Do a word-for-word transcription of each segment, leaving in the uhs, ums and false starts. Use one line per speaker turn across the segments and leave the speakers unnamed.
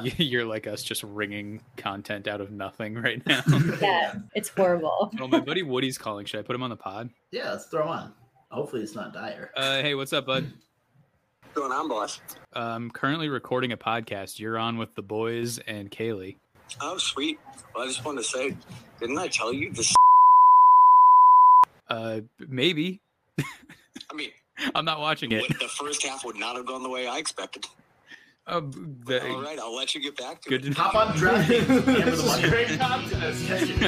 You're like us, just wringing content out of nothing right now.
Yeah, it's horrible.
Oh, my buddy Woody's calling. Should I put him on the pod?
Yeah, let's throw him on. Hopefully it's not dire.
Uh, hey, what's up, bud?
What's going on, boss?
Uh, I'm currently recording a podcast. You're on with the boys and Kaylee.
Oh, sweet. Well, I just wanted to say, didn't I tell you this?
Uh, maybe.
I mean,
I'm not watching it.
The first half would not have gone the way I expected.
Uh, the,
All right, I'll let you get back to
good
it.
To
Hop on DraftKings. Gamble the money.
Great content.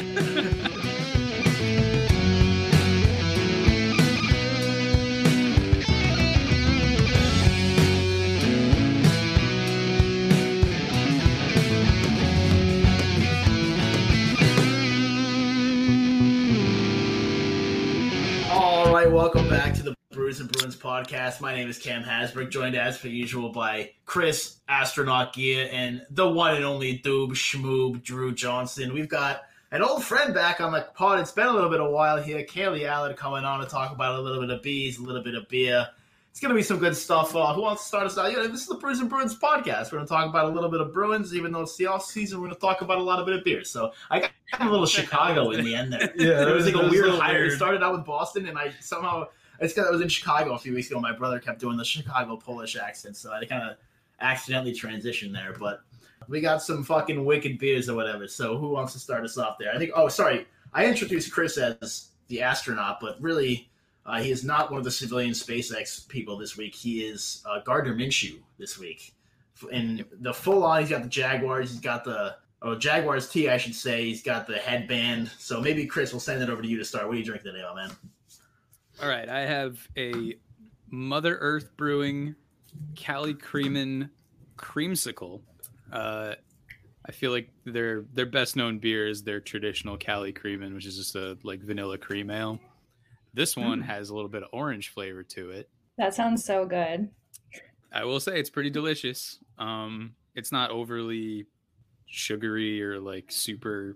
All right, welcome back to the Brews and Bruins podcast. My name is Cam Hasbrook, joined as per usual by Chris Astronaut Gia and the one and only Doob Schmoob Drew Johnson. We've got an old friend back on the pod. It's been a little bit of a while here. Kaylee Allard coming on to talk about a little bit of bees, a little bit of beer. It's going to be some good stuff. Uh, who wants to start us out? Yeah, this is the Brews and Bruins podcast. We're going to talk about a little bit of Bruins, even though it's the off season. We're going to talk about a lot of bit of beer. So I got a little Chicago in the end there.
Yeah,
there was like a
was
weird
a
hire.
weird.
It started out with Boston, and I somehow it's because I was in Chicago a few weeks ago. My brother kept doing the Chicago Polish accent, so I kind of accidentally transitioned there. But we got some fucking wicked beers or whatever. So who wants to start us off there? I think. Oh, sorry, I introduced Chris as the astronaut, but really. Uh, he is not one of the civilian SpaceX people this week. He is uh, Gardner Minshew this week. In the full on, he's got the Jaguars. He's got the oh Jaguars tee, I should say. He's got the headband. So maybe, Chris, we'll send it over to you to start. What are you drinking today, oh, man?
All right, I have a Mother Earth Brewing Cali Creamin' Creamsicle. Uh, I feel like their their best known beer is their traditional Cali Creamin', which is just a like vanilla cream ale. This one mm. has a little bit of orange flavor to it.
That sounds so good.
I will say it's pretty delicious. Um, it's not overly sugary or like super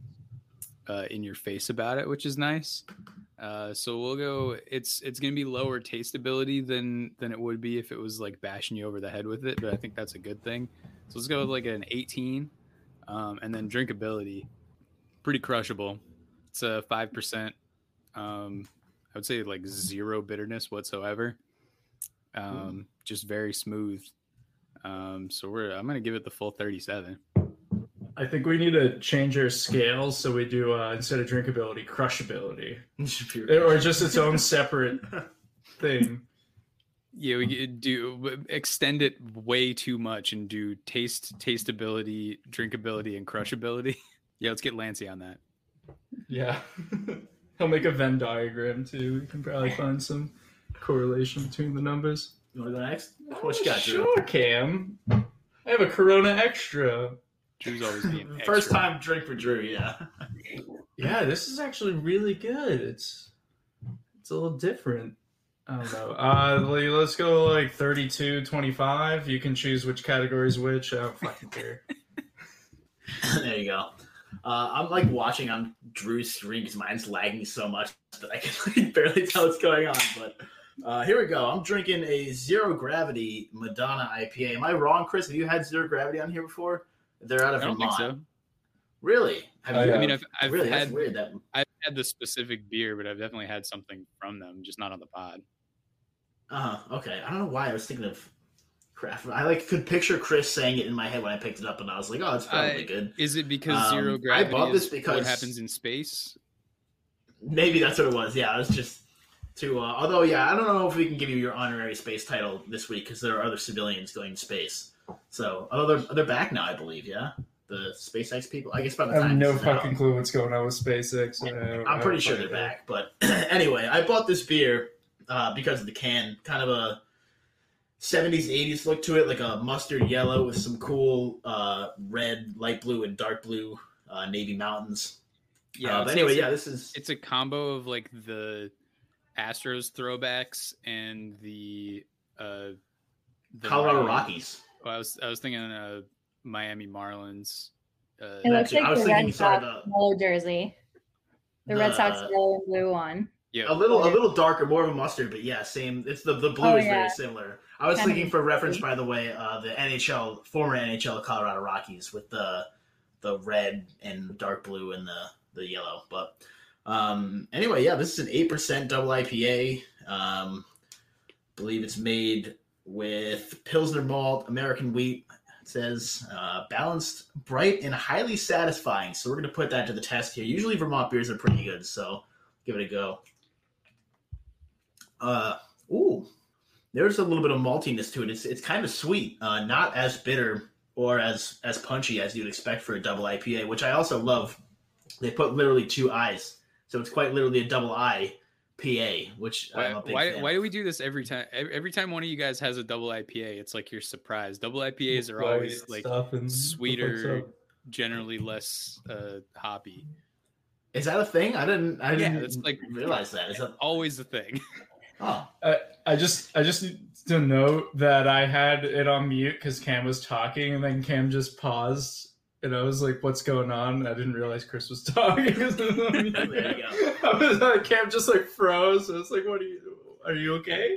uh, in your face about it, which is nice. Uh, so we'll go. It's it's gonna be lower tasteability than than it would be if it was like bashing you over the head with it. But I think that's a good thing. So let's go with like an eighteen, um, and then drinkability, pretty crushable. It's a five percent. Um, I would say like zero bitterness whatsoever. Um, just very smooth. Um, so we're I'm gonna give it the full thirty-seven.
I think we need to change our scales so we do uh, instead of drinkability, crushability, or just its own separate thing.
Yeah, we could do extend it way too much and do taste, tasteability, drinkability, and crushability. Yeah, let's get Lancey on that.
Yeah. He'll make a Venn diagram too. We can probably find some correlation between the numbers.
You want to go next? What you got, Drew?
Sure, Cam. I have a Corona Extra.
Drew's always being extra.
First time drink for Drew, yeah.
Yeah, this is actually really good. It's it's a little different. I don't know. Uh, let's go like thirty-two twenty-five. You can choose which category is which. I don't fucking care.
There you go. Uh, I'm like watching on Drew's screen because mine's lagging so much that I can like, barely tell what's going on. But uh, here we go. I'm drinking a Zero Gravity Madonna I P A. Am I wrong, Chris? Have you had Zero Gravity on here before? They're out of
I don't
Vermont.
think so.
Really? Have
I,
you,
I mean, I've, I've
really?
had
That's weird. That
I've had the specific beer, but I've definitely had something from them, just not on the pod.
uh huh. Okay. I don't know why I was thinking of craft. I like could picture Chris saying it in my head when I picked it up, and I was like, "Oh, it's probably
I,
good."
Is it because
Um,
zero
I
gravity
bought this
is
because-
what happens in space?
Maybe that's what it was. Yeah, it was just to. Uh, although, yeah, I don't know if we can give you your honorary space title this week because there are other civilians going to space. So, although they're, they're back now, I believe. Yeah, the SpaceX people. I guess by the
I have
time
no
this is out,
fucking clue what's going on with SpaceX. I,
I'm pretty sure they're back. But anyway, I bought this beer uh, because of the can. Kind of a seventies, eighties look to it, like a mustard yellow with some cool uh, red, light blue, and dark blue uh, Navy Mountains.
Yeah.
Uh, but
it's-
anyway,
it's a-
yeah, this is
It's a combo of like the Astros throwbacks and the uh, the
Colorado
Miami-
Rockies.
Well, I was I was thinking uh, Miami Marlins. Uh,
It looks
Actually, I
like
was
the
thinking,
Red
sorry,
Sox
the-
yellow jersey. The, Red Sox
the-
yellow and blue one.
yeah,
A little, a little darker, more of a mustard, but yeah, same. It's the the blue
Oh,
is
yeah.
very similar. I was
Kind of
thinking for reference, by the way, uh, the N H L, former N H L Colorado Rockies with the the red and dark blue and the, the yellow. But um, anyway, yeah, this is an eight percent double I P A. Um, believe it's made with Pilsner malt, American wheat. It says uh, balanced, bright, and highly satisfying. So we're going to put that to the test here. Usually Vermont beers are pretty good, so give it a go. Uh, ooh, there's a little bit of maltiness to it. It's it's kind of sweet, uh, not as bitter or as as punchy as you'd expect for a double I P A, which I also love. They put literally two I's, so it's quite literally a double I P A, which
Why,
I'm a big
why,
fan
why
of.
do we do this every time? Every every time one of you guys has a double I P A, it's like you're surprised. Double I P As are
Right,
always like
stuff and
sweeter,
stuff.
generally less uh, hoppy.
Is that a thing? I didn't. I
Yeah,
didn't
that's like
realize that. Is that?
always the thing.
Oh,
I, I just I just need to note that I had it on mute because Cam was talking, and then Cam just paused, and I was like, "What's going on?" I didn't realize Chris was talking.
there you go.
I was like, Cam just like froze. I was like, "What are you? Are you okay?"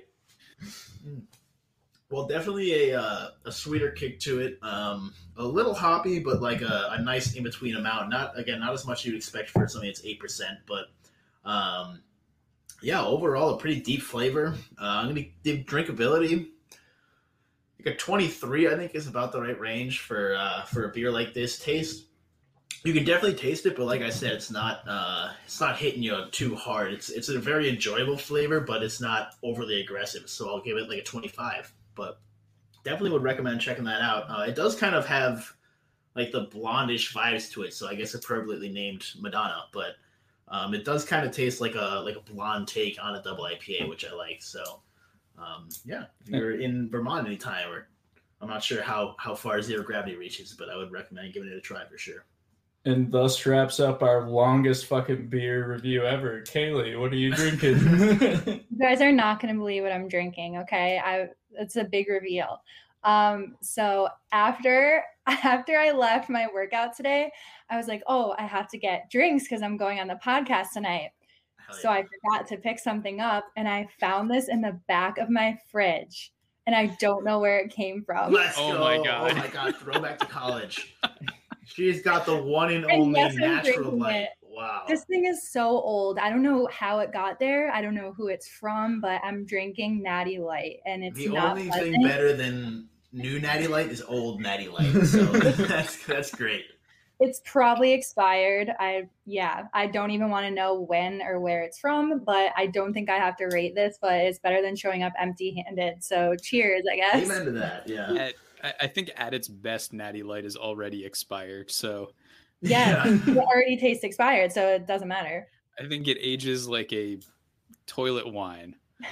Well, definitely a uh, a sweeter kick to it. Um, a little hoppy, but like a, a nice in between amount. Not again, not as much you'd expect for something that's eight percent, but um, yeah, overall a pretty deep flavor. Uh, I'm gonna give drinkability. Like a twenty-three, I think, is about the right range for uh, for a beer like this. Taste, you can definitely taste it, but like I said, it's not uh, it's not hitting you too hard. It's it's a very enjoyable flavor, but it's not overly aggressive. So I'll give it like a twenty-five. But definitely would recommend checking that out. Uh, it does kind of have like the blondish vibes to it, so I guess appropriately named Madonna. But um, it does kind of taste like a like a blonde take on a double I P A, which I like. So um, yeah, if you're in Vermont anytime, or I'm not sure how how far zero gravity reaches, but I would recommend giving it a try for sure.
And thus wraps up our longest fucking beer review ever. Kaylee, what are you drinking?
You guys are not going to believe what I'm drinking. Okay, I it's a big reveal. Um, so after after I left my workout today, I was like, oh, I have to get drinks because I'm going on the podcast tonight.
Hell
So
yeah.
I forgot to pick something up, and I found this in the back of my fridge, and I don't know where it came from.
Let's
Oh
go!
my God.
Oh my god! Throwback to college. She's got the one and
And
only
yes, I'm
natural
drinking
light.
it.
Wow.
This thing is so old. I don't know how it got there. I don't know who it's from, but I'm drinking Natty Light, and it's
The
not
only
pleasant.
thing better than new Natty Light is old Natty Light. So that's that's great.
It's probably expired. I yeah, I don't even want to know when or where it's from, but I don't think I have to rate this, but it's better than showing up empty-handed. So cheers, I guess.
Amen to that. Yeah.
At, I I think at its best, Natty Light is already expired. So
Yeah, it already tastes expired, so it doesn't matter.
I think it ages like a toilet wine.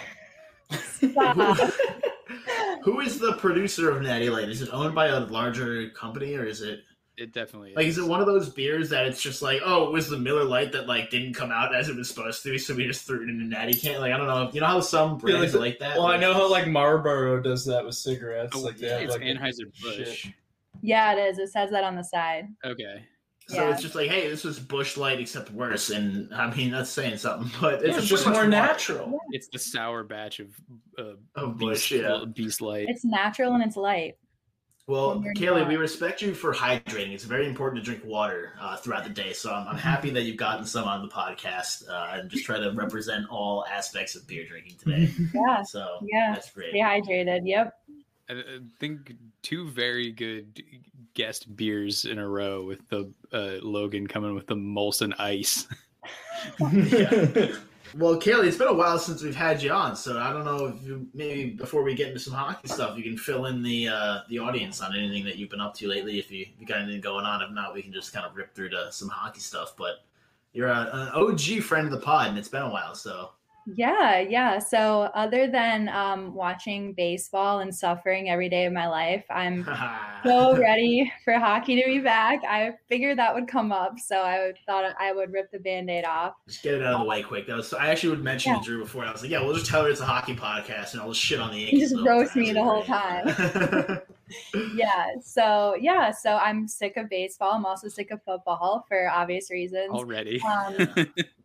Stop.
Who is the producer of Natty Light? Is it owned by a larger company, or is it
It definitely is.
like is it one of those beers that it's just like, oh, it was the Miller Lite that like didn't come out as it was supposed to, so we just threw it in a Natty can? Like I don't know. You know how some brands
like-
are like that?
Well, I know how like Marlboro does that with cigarettes.
Oh,
like they
yeah,
have,
it's
like, a-
Anheuser-Busch.
shit.
Yeah, it is. It says that on the side.
Okay.
So
Yeah.
it's just like, hey, this was Bush Light except worse, and I mean that's saying something, but
Yeah,
it's
it's just
pretty
more
much water.
natural.
It's the sour batch of uh,
Oh, Bush,
Beast,
yeah.
Beast Light.
It's natural and it's light.
Well,
When you're
Kaylee,
not.
we respect you for hydrating. It's very important to drink water uh, throughout the day. So I'm, I'm happy that you've gotten some on the podcast uh, and just try to represent all aspects of beer drinking today.
Yeah,
So
Yeah.
that's great.
stay hydrated. Yep.
I I think two very good guest beers in a row with the uh, Logan coming with the Molson Ice.
Yeah. Well, Kaylee, it's been a while since we've had you on, so I don't know if you, maybe before we get into some hockey stuff, you can fill in the uh, the audience on anything that you've been up to lately. If you, if you got anything going on, if not, we can just kind of rip through to some hockey stuff. But you're a, an O G friend of the pod, and it's been a while, so.
Yeah, yeah. So other than um, watching baseball and suffering every day of my life, I'm so ready for hockey to be back. I figured that would come up, so I would, thought I would rip the Band-Aid off.
Just get it out of the way quick. That was, I actually would mention
Yeah.
to Drew before. I was like, yeah, we'll just tell her it's a hockey podcast, and I'll just shit on the
You
Yankees.
just
the whole
roast
time.
me the whole
time.
Yeah, so yeah, so I'm sick of baseball. I'm also sick of football for obvious reasons.
Already.
Um,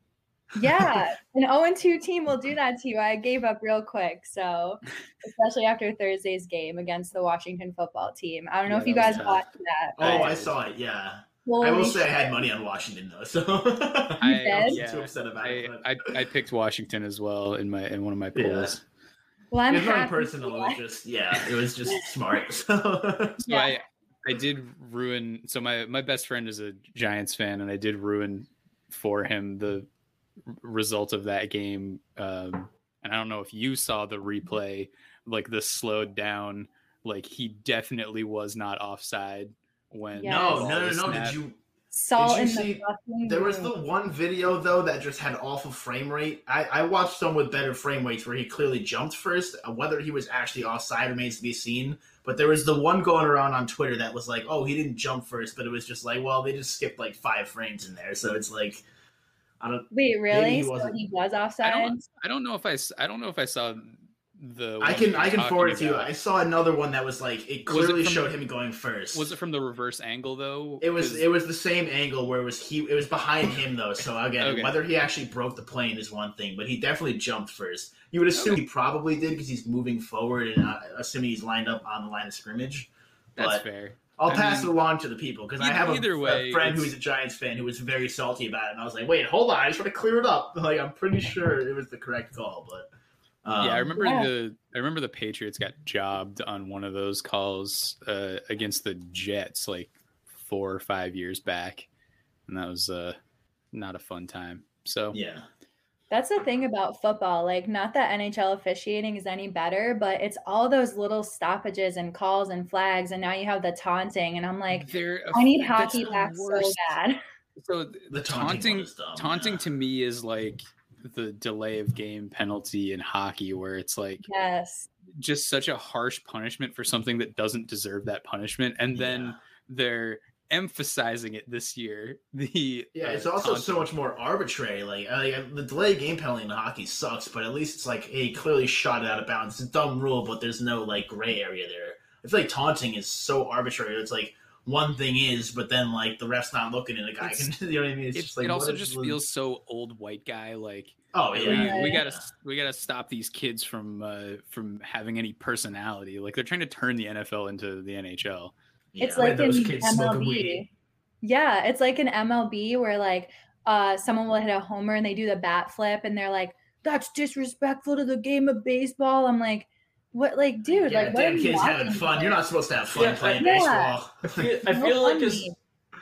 Yeah, an oh and two team will do that to you. I gave up real quick. So, especially after Thursday's game against the Washington football team. I don't know
Yeah,
if you
that was
guys
tough.
watched that.
Oh,
but
I saw it. Yeah. I
holy
will say I
shit.
had money on Washington though, so
I,
I wasn't
yeah,
too upset about
I,
it. But
I I picked Washington as well in my in one of my
Yeah.
polls.
Well, I'm
it was nothing
happy.
personal. It was just yeah, it was just smart. So
So
Yeah.
I I did ruin. So my my best friend is a Giants fan, and I did ruin for him the r- result of that game. Um, and I don't know if you saw the replay, like the slowed down. Like he definitely was not offside when
Yes.
no,
the ball
no, no,
was
no. Did
snapped.
you?
Salt
Did
in
you
the
see-
fucking
There was
room.
the one video though that just had awful frame rate. I, I watched some with better frame rates where he clearly jumped first. Uh, Whether he was actually offside remains to be seen. But there was the one going around on Twitter that was like, "Oh, he didn't jump first," but it was just like, "Well, they just skipped like five frames in there." So it's like, I don't.
Wait,
Maybe
really?
he
So
wasn't-
he was
I
offside?
don't. I don't know if I. s- I don't know if I saw the.
I
one
can
you're
I can
talking
forward it to you.
about.
I saw another one that was like it
Was it
clearly
from-
showed him going first.
Was it from the reverse angle though?
It was
'Cause-
it was the same angle where it was he it was behind him though. So again,
Okay.
whether he actually broke the plane is one thing, but he definitely jumped first. You would assume he probably did because he's moving forward and uh, assuming he's lined up on the line of scrimmage.
That's
but
fair.
I'll
I
pass
mean,
it along to the people because I
either-
have a,
either
a
way,
friend
it's-
who's a Giants fan who was very salty about it, and I was like, "Wait, hold on, I just want to clear it up." Like I'm pretty sure it was the correct call, but um,
yeah, I remember
yeah.
the I remember the Patriots got jobbed on one of those calls uh, against the Jets like four or five years back, and that was uh, not a fun time. So
Yeah,
That's the thing about football. Like, not that N H L officiating is any better, but it's all those little stoppages and calls and flags, and now you have the taunting, and I'm like,
they're
I need
that's
hockey
the
back so
worst.
bad.
So th-
the taunting,
taunting
one is dumb,
taunting
yeah.
to me is like the delay of game penalty in hockey, where it's like
Yes.
just such a harsh punishment for something that doesn't deserve that punishment, and then
Yeah.
they're emphasizing it this year. The
Yeah,
uh,
it's also so
taunting.
much more arbitrary. Like, uh, like the delay game penalty in hockey sucks, but at least it's like, hey, he clearly shot it out of bounds. It's a dumb rule, but there's no like gray area there. I feel like taunting is so arbitrary. It's like one thing is, but then like the ref's not looking and the guy
It's-
can, you know what I mean? It's
It,
just like
it also
what
just
is-
feels so old white guy like.
Oh
we,
yeah,
we
yeah.
gotta we gotta stop these kids from uh, from having any personality. Like they're trying to turn the N F L into the N H L.
Yeah,
It's
let
like
those
in
kids
M L
smoke a
B.
weed.
Yeah, it's like an M L B where like uh someone will hit a homer and they do the bat flip and they're like, that's disrespectful to the game of baseball. I'm like, what like dude,
Yeah,
like what are
damn
you
kids having
watching
fun.
for?
You're not supposed to have fun
Yeah,
playing
yeah.
baseball.
I feel, I
No
feel like
fun
as,
me.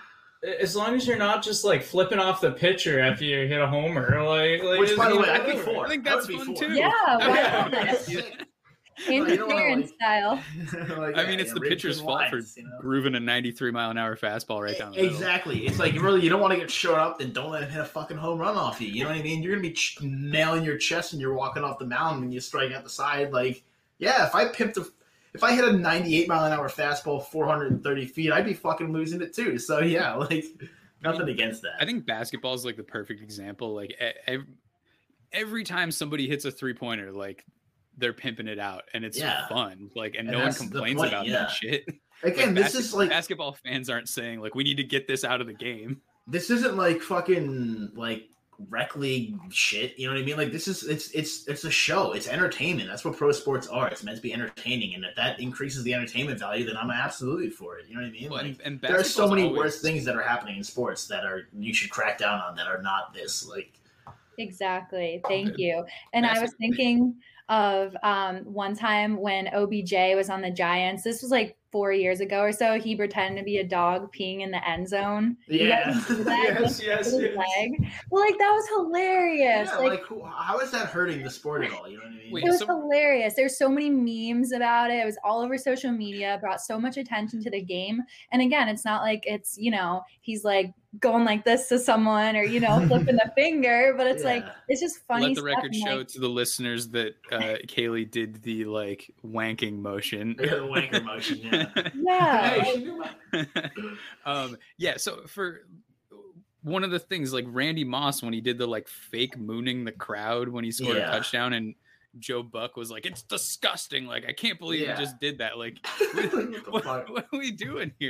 as long as you're not just like flipping off the pitcher after you hit a homer, like, like
Which, by the
you
way,
know,
I'd be
whatever.
for.
I think
That
that's
would be
fun
for.
too.
Yeah, why
Yeah.
not?
you
Interference
like-
style.
Like,
I
yeah,
mean, it's
yeah,
the
read
pitcher's
between
fault
lines,
for
you know?
grooving a ninety-three mile an hour fastball right down the middle.
Exactly. It's like you really you don't want to get short up, then don't let him hit a fucking home run off you. You know what I mean? You're gonna be ch- nailing your chest and you're walking off the mound when you strike out the side. Like, yeah, if I pimped a, if I hit a ninety-eight mile an hour fastball four hundred thirty feet, I'd be fucking losing it too. So yeah, like nothing against that.
I think basketball is like the perfect example. Like e- ev- every time somebody hits a three pointer, like they're pimping it out, and it's
Yeah.
fun. Like, and,
And
no one
that's the
complains
point,
about
yeah.
that shit.
Again,
Like,
this
basket-
is like
basketball fans aren't saying like we need to get this out of the game.
this isn't like fucking like rec league shit. You know what I mean? Like this is it's it's it's a show. It's entertainment. That's what pro sports are. It's meant to be entertaining, and if that increases the entertainment value, then I'm absolutely for it. You know what I mean?
Well,
Like,
and, and
there are so
basketball's
many
always-
worse things that are happening in sports that are you should crack down on that are not this. Like,
Exactly. Thank you. And I was
Basi-
thinking of um, one time when O B J was on the Giants. This was like four years ago or so. He pretended to be a dog peeing in the end zone. You guys
yeah,
remember that?
Yes,
With
yes,
his
yes.
leg. Well, like that was hilarious.
yeah.
like,
Like, who, how is that hurting the sport at all? You know what I mean?
Wait,
it was
so-
hilarious. There's so many memes about it. It was all over social media, brought so much attention to the game. And again, it's not like it's, you know, he's like going like this to someone or, you know, flipping the finger, but it's like,
Yeah.
it's just funny.
Let the
stuff
record
and,
show
like,
to the listeners that uh, Kaylee did the like wanking motion.
Yeah, the wanker motion. Yeah.
yeah.
Hey,
like,
she knew my-
um, yeah. So for one of the things, like Randy Moss, when he did the like fake mooning the crowd when he scored
Yeah.
a touchdown, and Joe Buck was like, "It's disgusting! Like I can't believe
Yeah.
you just did that! Like
What the
what,
fuck?
what are we doing here?"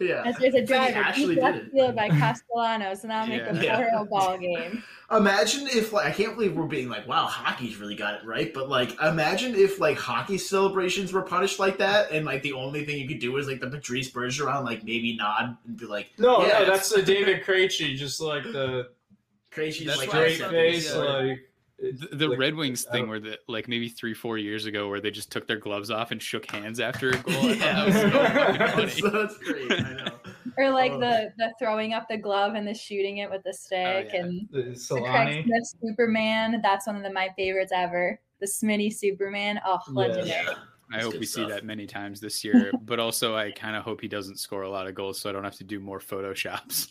Yeah.
As there's a
It's like he
driver,
actually
deep
did
left
it.
field by Castellanos, and I'll make a
Yeah.
four oh ball game.
Imagine if, like, I can't believe we're being like, wow, hockey's really got it right. But, like, imagine if, like, hockey celebrations were punished like that, and, like, the only thing you could do is, like, the Patrice Bergeron, like, maybe nod and be like,
No,
yeah,
no, that's the David Krejci, just like the
crazy,
That's
like,
why I
straight
said
face,
yeah.
like
The, the
like,
Red Wings
I
thing,
don't-
where the like maybe three, four years ago, where they just took their gloves off and shook hands after a goal. I thought
Yeah,
that was so fucking
that's,
funny.
that's great. I know.
Or like
Oh.
the the throwing up the glove and the shooting it with the stick,
yeah.
and
the
the Craig
Solani.
Smith Superman. That's one of the, my favorites ever. The Smitty Superman. Oh,
Yeah.
legendary.
Yeah.
I
That's
hope
good
we see
stuff.
that many times this year, but also I kind of hope he doesn't score a lot of goals, so I don't have to do more photoshops.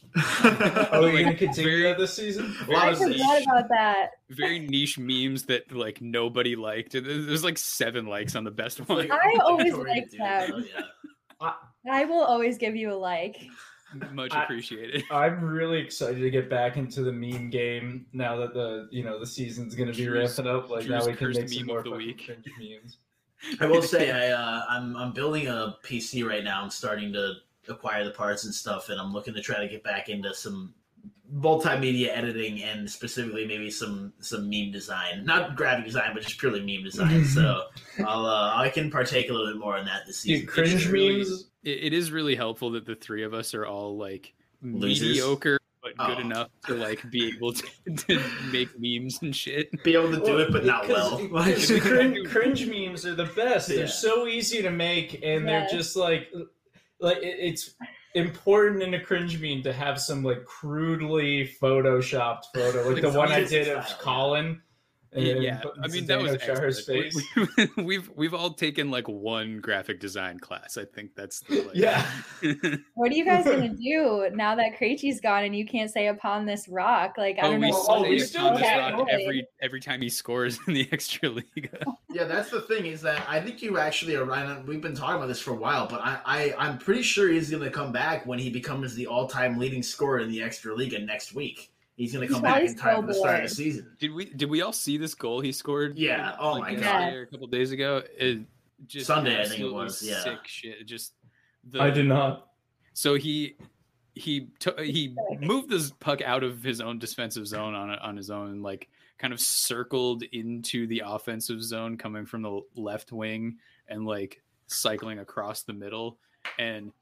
Oh, you're
Like,
gonna continue
very-
that this season?
A lot
I
of
very
niche.
forgot about that.
very niche memes that like nobody liked. There's like seven likes on the best one.
Like,
I always
obligatory to
liked
do
them.
though, yeah.
I will always give you a like.
Much
I-
appreciated.
I'm really excited to get back into the meme game now that the you know the season's gonna be
Drew's-
ramping up. Like
Drew's
now we can
cursed
make some
meme
more
of the
fucking
week.
cringe memes.
I will say I uh, I'm I'm building a P C right now. I'm starting to acquire the parts and stuff, and I'm looking to try to get back into some multimedia editing and specifically maybe some some meme design, not graphic design, but just purely meme design. So I'll uh, I can partake a little bit more in that this season.
Dude, cringe
really-
memes.
It, it is really helpful that the three of us are all like
Losers.
mediocre but good
Oh.
enough to like be able to, to make memes and shit.
Be able to do it, but not well.
Because cringe, cringe memes are the best.
Yeah.
They're so easy to make, and they're
Yes.
just like, like it, it's important in a cringe meme to have some like crudely photoshopped photo, like
Like
the one I
music
did of
style, yeah.
Colin. and
Yeah,
putting
I mean that was
Zdeno Chara's
excellent.
face.
We, we, we've we've all taken like one graphic design class. I think that's the, like,
Yeah.
What are you guys gonna do now that Krejci's gone and you can't say upon this rock? Like I
Oh,
don't
we
know.
Oh,
still
we
say
still
upon this
can't
rock
really.
every every time he scores in the extra league.
Yeah, that's the thing is that I think you actually are right on. We've been talking about this for a while, but I, I I'm pretty sure he's going to come back when he becomes the all-time leading scorer in the extra league next week. He's going to come
He's
back
always
in time
so
for the start of
bored.
the season.
Did we did we all see this goal he scored?
Yeah, oh
like,
my
yesterday
God.
or a couple days ago. It just
Sunday, I think it
absolutely
was, yeah.
sick shit. Just the,
I did not.
So he he took he moved this puck out of his own defensive zone on on his own, and like kind of circled into the offensive zone coming from the left wing and like cycling across the middle and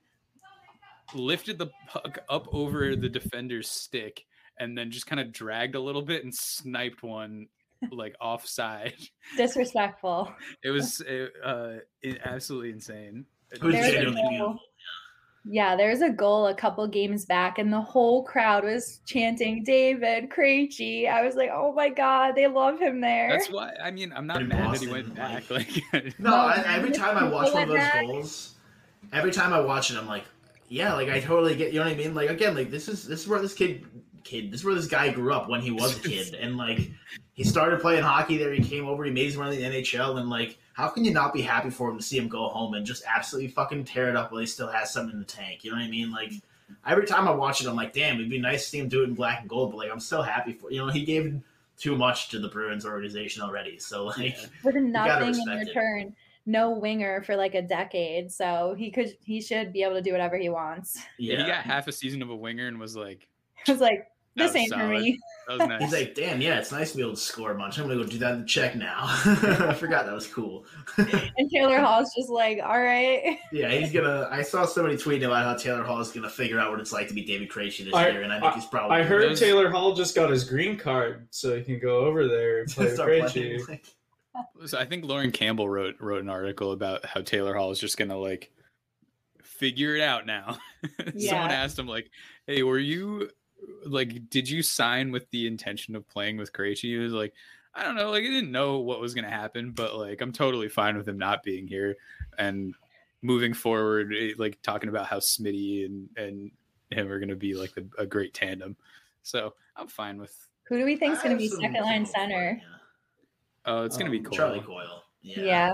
lifted the puck up over the defender's stick and then just kind of dragged a little bit and sniped one like offside.
Disrespectful.
It was uh, it, absolutely insane.
It was
There was a
genuinely
goal.
beautiful.
Yeah, there was a goal a couple games back, and the whole crowd was chanting David Krejci. I was like, oh my god, they love him there.
That's why I mean I'm not
In
mad that he
Boston,
went back.
like-
Like
No, I, every time I watch one of those
Back.
goals, every time I watch it, I'm like, yeah, like I totally get. You know what I mean? Like again, like this is this is where this kid, kid, this is where this guy grew up when he was a kid, and like he started playing hockey there. He came over, he made his run in the N H L, and like, how can you not be happy for him to see him go home and just absolutely fucking tear it up while he still has something in the tank? You know what I mean? Like every time I watch it, I'm like, damn, it'd be nice to see him do it in black and gold, but like I'm so happy for you know he gave too much to the Bruins organization already, so like.
Yeah.
With
gotta
nothing in
respect it.
return. No winger for like a decade, so he could he should be able to do whatever he wants.
yeah, he got half a season of a winger and was like,
I was like,
That
this
was
ain't for
solid.
me.
that was nice.
He's like, damn, yeah, it's nice to be able to score a bunch. I'm gonna go do that in the check now. I forgot that was cool.
And Taylor Hall's just like, all right.
Yeah, he's gonna. I saw somebody tweeting about how Taylor Hall is gonna figure out what it's like to be David Krejci this
I-
year, and I think he's probably.
I heard
Those-
Taylor Hall just got his green card, so he can go over there and play with
Start playing,
Krejci.
like-
So I think Lauren Campbell wrote wrote an article about how Taylor Hall is just gonna like figure it out now. Someone
Yeah.
asked him like, "Hey, were you like, did you sign with the intention of playing with Krejci?" He was like, "I don't know, like I didn't know what was gonna happen, but like I'm totally fine with him not being here and moving forward." it- Like talking about how Smitty and and him are gonna be like a, a great tandem. So I'm fine with.
Who do we think's
I
gonna
have
be
some-
second
some
line
hope for it,
center?
yeah.
Oh, it's gonna be
Um,
cool.
Charlie Coyle. Yeah.
Yeah.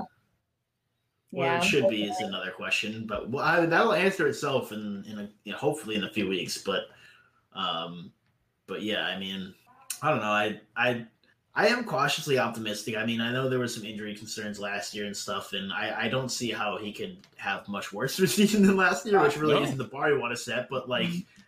Where
Yeah.
it should be is another question, but well, I, that'll answer itself in in a, you know, hopefully in a few weeks. But, um, but yeah, I mean, I don't know. I I I am cautiously optimistic. I mean, I know there were some injury concerns last year and stuff, and I, I don't see how he could have much worse of a season than last year, which really
No.
isn't the bar you want to set. But like,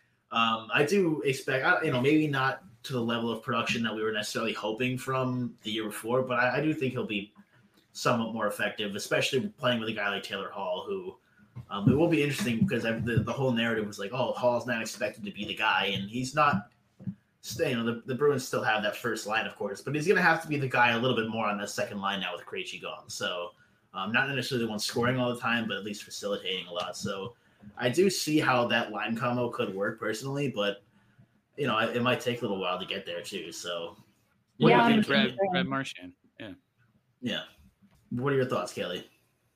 um, I do expect, I- you know, maybe not to the level of production that we were necessarily hoping from the year before, but I, I do think he'll be somewhat more effective, especially playing with a guy like Taylor Hall, who um, it will be interesting because I, the the whole narrative was like, oh, Hall's not expected to be the guy, and he's not. You know, the, the Bruins still have that first line, of course, but he's going to have to be the guy a little bit more on that second line now with Krejci gone. So, um, not necessarily the one scoring all the time, but at least facilitating a lot. So, I do see how that line combo could work personally, but you know, it, it might take a little while to get there too. So, what
Yeah,
do you
I'm
think?
Brad,
Brad-
Brad Marchand. Yeah.
Yeah. What are your thoughts, Kelly?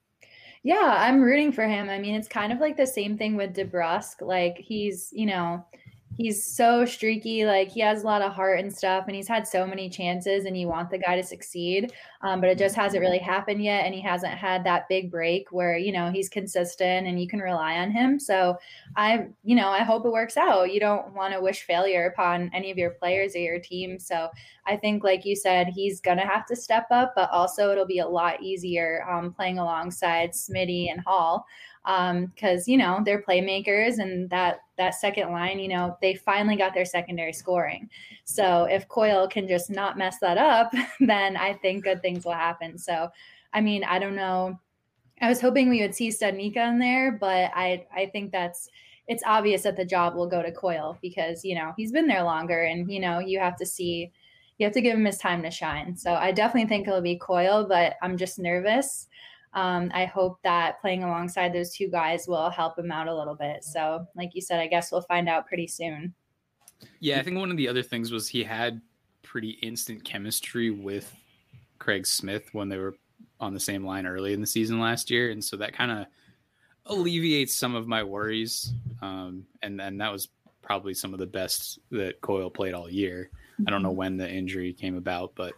Yeah, I'm rooting for him. I mean, it's kind of like the same thing with DeBrusque. Like he's, you know, he's so streaky. Like he has a lot of heart and stuff, and he's had so many chances, and you want the guy to succeed, um, but it just hasn't really happened yet. And he hasn't had that big break where you know he's consistent and you can rely on him. So I, you know, I hope it works out. You don't want to wish failure upon any of your players or your team. So I think, like you said, he's gonna have to step up, but also it'll be a lot easier um, playing alongside Smitty and Hall. Because um, you know they're playmakers, and that that second line, you know, they finally got their secondary scoring. So if Coyle can just not mess that up, then I think good things will happen. So, I mean, I don't know. I was hoping we would see Studnicka in there, but I I think that's it's obvious that the job will go to Coyle because you know he's been there longer, and you know you have to see. You have to give him his time to shine. So I definitely think it'll be Coyle, but I'm just nervous. Um, I hope that playing alongside those two guys will help him out a little bit. So, like you said, I guess we'll find out pretty soon.
Yeah, I think one of the other things was he had pretty instant chemistry with Craig Smith when they were on the same line early in the season last year. And so that kind of alleviates some of my worries. Um, and, and that was probably some of the best that Coyle played all year. I don't know when the injury came about, but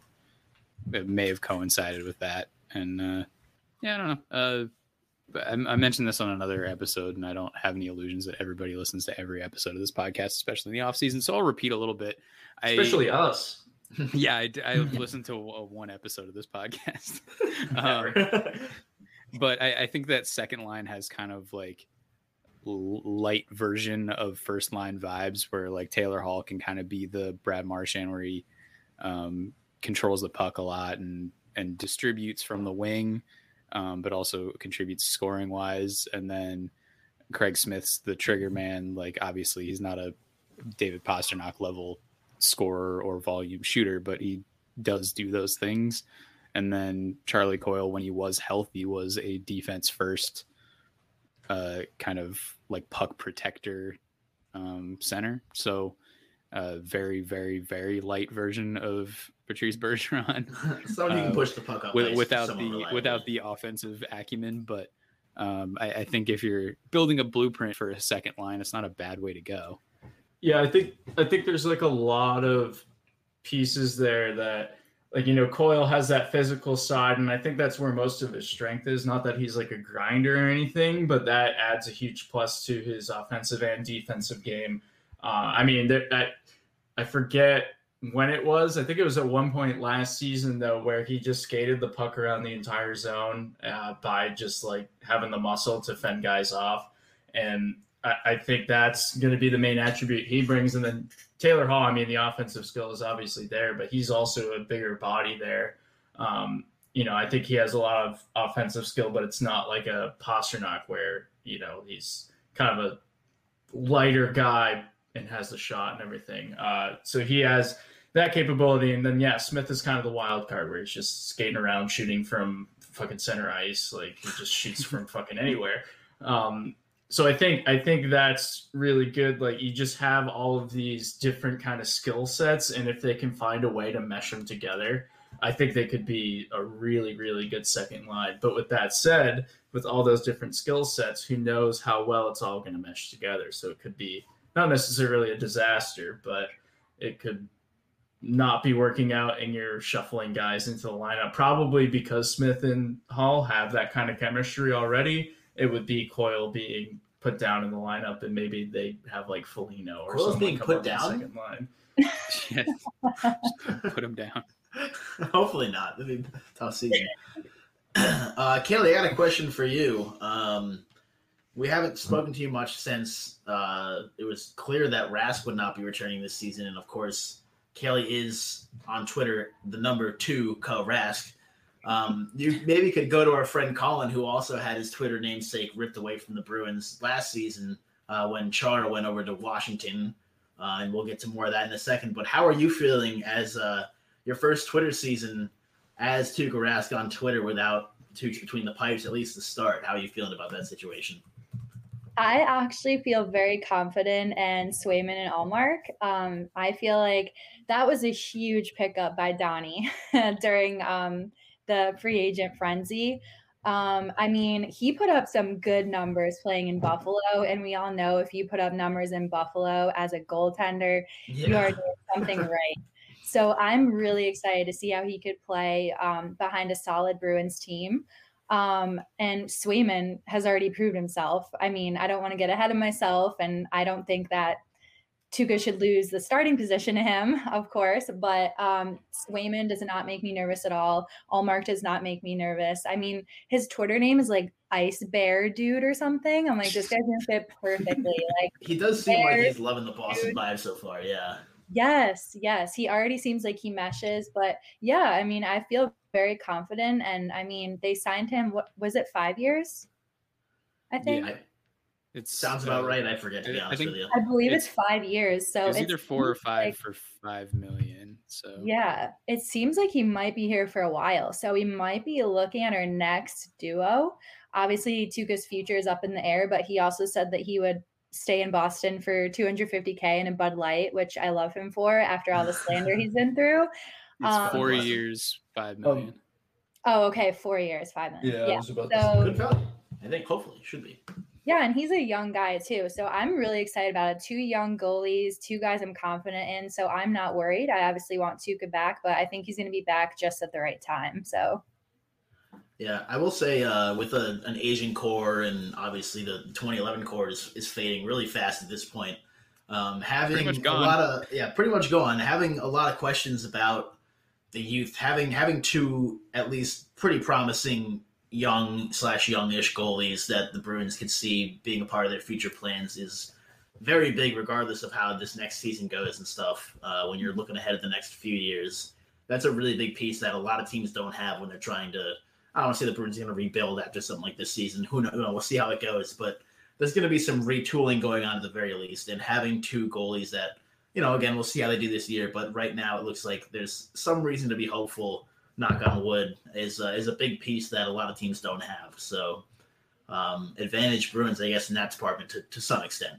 it may have coincided with that. And, uh, yeah, I don't know. Uh, but I, I mentioned this on another episode, and I don't have any illusions that everybody listens to every episode of this podcast, especially in the off season. So I'll repeat a little bit. I,
Especially us.
Yeah, I, I listened to a, one episode of this podcast. um, but I, I think that second line has kind of like l- light version of first line vibes where like Taylor Hall can kind of be the Brad Marchand where he um, controls the puck a lot and, and distributes from the wing. Um, but also contributes scoring wise. And then Craig Smith's the trigger man. Like, obviously he's not a David Pastrnak level scorer or volume shooter, but he does do those things. And then Charlie Coyle, when he was healthy, was a defense first uh, kind of like puck protector um, center. So uh, very, very, very light version of Patrice Bergeron.
Someone who can push the puck up
with,
ice,
without
someone
the
reliable.
without the offensive acumen. But um, I, I think if you're building a blueprint for a second line, it's not a bad way to go.
Yeah, I think I think there's like a lot of pieces there that, like, you know, Coyle has that physical side, and I think that's where most of his strength is. Not that he's like a grinder or anything, but that adds a huge plus to his offensive and defensive game. Uh, I mean, that, that I forget when it was. I think it was at one point last season, though, where he just skated the puck around the entire zone uh, by just like having the muscle to fend guys off. And I, I think that's going to be the main attribute he brings. And then Taylor Hall, I mean, the offensive skill is obviously there, but he's also a bigger body there. Um, you know, I think he has a lot of offensive skill, but it's not like a Pastrnak where, you know, he's kind of a lighter guy and has the shot and everything. Uh, so he has that capability. And then, yeah, Smith is kind of the wild card where he's just skating around shooting from fucking center ice. Like he just shoots from fucking anywhere. Um, so I think, I think that's really good. Like you just have all of these different kind of skill sets. And if they can find a way to mesh them together, I think they could be a really, really good second line. But with that said, with all those different skill sets, who knows how well it's all going to mesh together. So it could be not necessarily a disaster, but it could not be working out and you're shuffling guys into the lineup. Probably because Smith and Hall have that kind of chemistry already, it would be Coyle being put down in the lineup, and maybe they have like Foligno or
Coyle's
someone
being
come
put
on the
down?
second line.
Yeah. Just put him down.
Hopefully not. It'll be a tough season. uh, Kelly, I got a question for you. Um, we haven't spoken to you much since uh, it was clear that Rask would not be returning this season. And, of course, Kelly is on Twitter, the number two, Rask. Um, you maybe could go to our friend Colin, who also had his Twitter namesake ripped away from the Bruins last season uh, when Chara went over to Washington. Uh, and we'll get to more of that in a second. But how are you feeling as uh, your first Twitter season as Tuukka Rask on Twitter without Tooch between the pipes, at least to start? How are you feeling about that situation?
I actually feel very confident in Swayman and Allmark. Um, I feel like that was a huge pickup by Donnie during um, the free agent frenzy. Um, I mean, he put up some good numbers playing in Buffalo, and we all know if you put up numbers in Buffalo as a goaltender, yeah. you are doing something right. So I'm really excited to see how he could play um, behind a solid Bruins team. Um, and Swayman has already proved himself. I mean, I don't want to get ahead of myself, and I don't think that Tuukka should lose the starting position to him, of course, but um, Swayman does not make me nervous at all. Allmark does not make me nervous. I mean, his Twitter name is like Ice Bear Dude or something. I'm like, this guy's gonna fit perfectly. Like,
he does seem like he's loving the Boston vibe so far, yeah.
Yes, yes. He already seems like he meshes, but yeah, I mean, I feel very confident, and I mean, they signed him, what was it, five years? I think.
Yeah, I- It sounds about right. I forget, to be honest
I think,
with you.
I believe it's, it's five years. So
it's,
it's
either four or five
like,
for five million. So
yeah, it seems like he might be here for a while. So we might be looking at our next duo. Obviously, Tuukka's future is up in the air, but he also said that he would stay in Boston for two hundred fifty K in a Bud Light, which I love him for after all the slander he's been through.
It's
um,
four years, five million.
Um, oh, okay, four years, five million.
Yeah,
yeah.
I was about
so,
to
Good value. I think hopefully it should be.
Yeah, and he's a young guy too. So I'm really excited about it. Two young goalies, two guys I'm confident in. So I'm not worried. I obviously want Tuukka back, but I think he's going to be back just at the right time. So
yeah, I will say uh, with a, an Asian core, and obviously the twenty eleven core is, is fading really fast at this point. Um, having a lot of yeah, pretty much gone. Having a lot of questions about the youth, having having two at least pretty promising young slash youngish goalies that the Bruins could see being a part of their future plans is very big, regardless of how this next season goes and stuff. Uh, when you're looking ahead at the next few years, that's a really big piece that a lot of teams don't have when they're trying to. I don't want to say the Bruins are going to rebuild after something like this season. Who knows? We'll see how it goes, but there's going to be some retooling going on at the very least, and having two goalies that, you know, again, we'll see how they do this year. But right now, it looks like there's some reason to be hopeful. Knock on wood, is uh, is a big piece that a lot of teams don't have. So, um, advantage Bruins, I guess, in that department to, to some extent.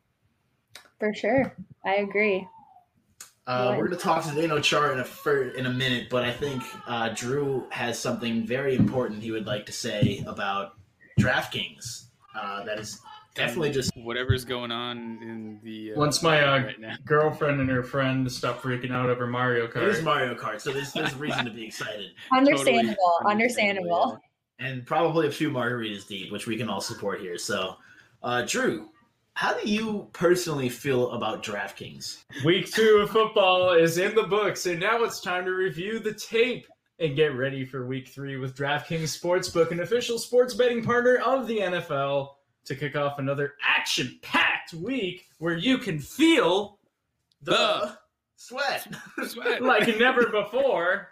For sure, I agree.
Uh, we're going to talk to Zdeno Chara in a for, in a minute, but I think uh, Drew has something very important he would like to say about DraftKings. Uh, that is definitely just
whatever's going on in the. Uh,
Once my uh,
right now.
girlfriend and her friend stop freaking out over Mario Kart.
It is Mario Kart, so there's there's reason to be excited.
Understandable,
Totally
understandable.
understandable.
And probably a few margaritas deep, which we can all support here. So, uh, Drew, how do you personally feel about DraftKings?
Week two of football is in the books, and now it's time to review the tape and get ready for week three with DraftKings Sportsbook, an official sports betting partner of the N F L, to kick off another action-packed week where you can feel
the uh, sweat.
sweat
like never before.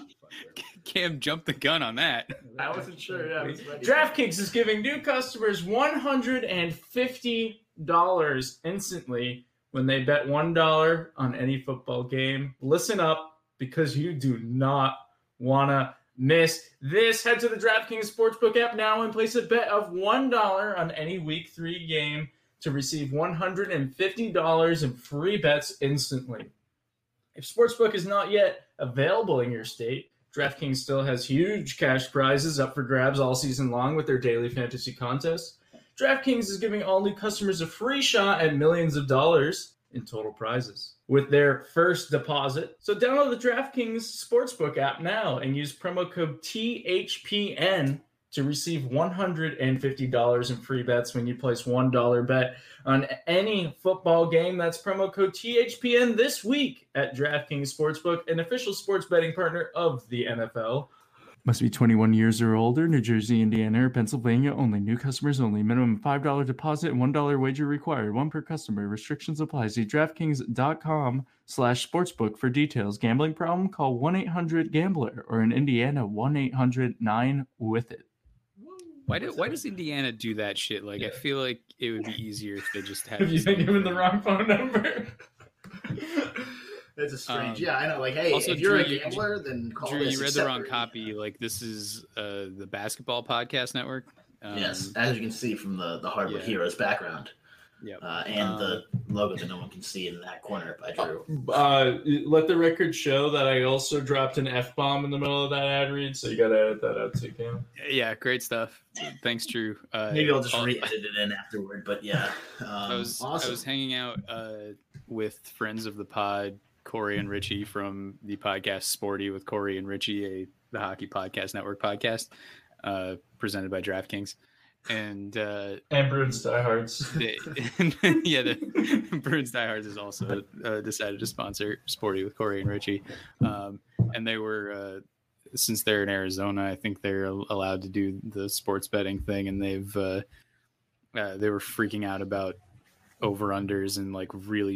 Cam jumped the gun on that.
I wasn't sure. Yeah, I was
DraftKings is giving new customers one hundred fifty dollars instantly when they bet one dollar on any football game. Listen up, because you do not want to miss this. Head to the DraftKings Sportsbook app now and place a bet of one dollar on any Week three game to receive one hundred fifty dollars in free bets instantly. If Sportsbook is not yet available in your state, DraftKings still has huge cash prizes up for grabs all season long with their daily fantasy contests. DraftKings is giving all new customers a free shot at millions of dollars in total prizes with their first deposit. So download the DraftKings Sportsbook app now and use promo code T H P N to receive one hundred fifty dollars in free bets when you place one dollar bet on any football game. That's promo code T H P N this week at DraftKings Sportsbook, an official sports betting partner of the N F L. Must be twenty-one years or older. New Jersey, Indiana, or Pennsylvania only. New customers only. Minimum five dollars deposit and one dollar wager required. One per customer. Restrictions apply. See DraftKings.com slash sportsbook for details. Gambling problem? Call one eight hundred gambler or in Indiana, one eight hundred nine with it.
Why, do, why does Indiana do that shit? Like, yeah. I feel like it would be easier if they just had...
Have you been given the wrong phone number?
That's a strange.
Um,
yeah, I know. Like, hey,
also,
if you're
Drew,
a gambler, then call
Drew,
this.
you read the wrong
separate.
copy. Like, this is uh, the Basketball Podcast Network. Um,
yes, as you can see from the, the Hardwood
yeah.
Heroes background.
Yep.
Uh, and
um,
the logo that no one can see in that corner by Drew.
Uh, let the record show that I also dropped an F-bomb in the middle of that ad read, so you got to edit that out too, Cam.
Yeah, great stuff. Thanks, Drew. Uh,
Maybe I'll just
I'll,
re-edit it in afterward, but yeah. Um,
I, was,
awesome.
I was hanging out uh, with friends of the pod, Corey and Richie from the podcast Sporty with Corey and Richie, a the Hockey Podcast Network podcast uh, presented by DraftKings. And uh,
and Bruins Diehards.
They, yeah, the Bruins Diehards is also uh, decided to sponsor Sporty with Corey and Richie. Um, and they were, uh, since they're in Arizona, I think they're allowed to do the sports betting thing. And they've, uh, uh, they were freaking out about over-unders and like really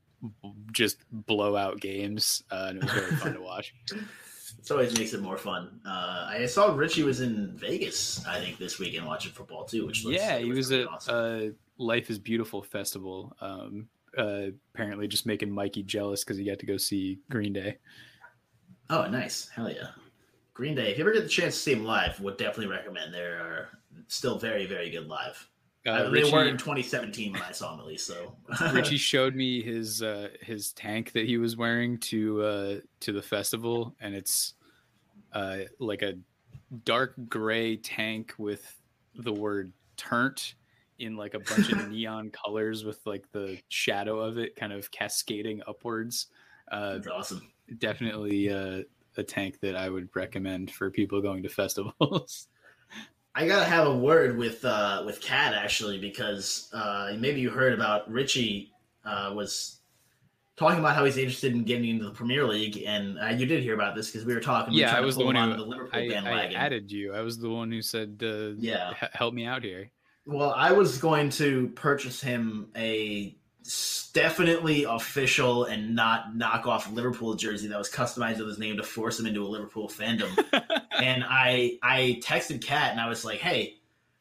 just blowout games. Uh, and it was very fun to watch.
It always makes it more fun. Uh, I saw Richie was in Vegas, I think, this weekend watching football too. Which looks,
yeah,
like
he was,
was
at
awesome.
uh, Life is Beautiful festival. Um, uh, apparently, just making Mikey jealous because he got to go see Green Day.
Oh, nice! Hell yeah, Green Day. If you ever get the chance to see them live, would definitely recommend. They are still very, very good live.
Uh,
uh,
Richie,
they were in twenty seventeen when I saw them at least. So
Richie showed me his uh, his tank that he was wearing to uh, to the festival, and it's uh, like a dark gray tank with the word "turnt" in like a bunch of neon colors, with like the shadow of it kind of cascading upwards. Uh,
that's awesome.
Definitely uh, a tank that I would recommend for people going to festivals.
I gotta have a word with uh, with Kat actually, because uh, maybe you heard about Richie uh, was talking about how he's interested in getting into the Premier League, and uh, you did hear about this because we were talking. We were
Yeah, I was the one who
the Liverpool
I, I
bandwagon.
added you. I was the one who said, uh,
Yeah.
h- help me out here.
Well, I was going to purchase him a definitely official and not knockoff Liverpool jersey that was customized with his name to force him into a Liverpool fandom. And I I texted Kat and I was like, hey,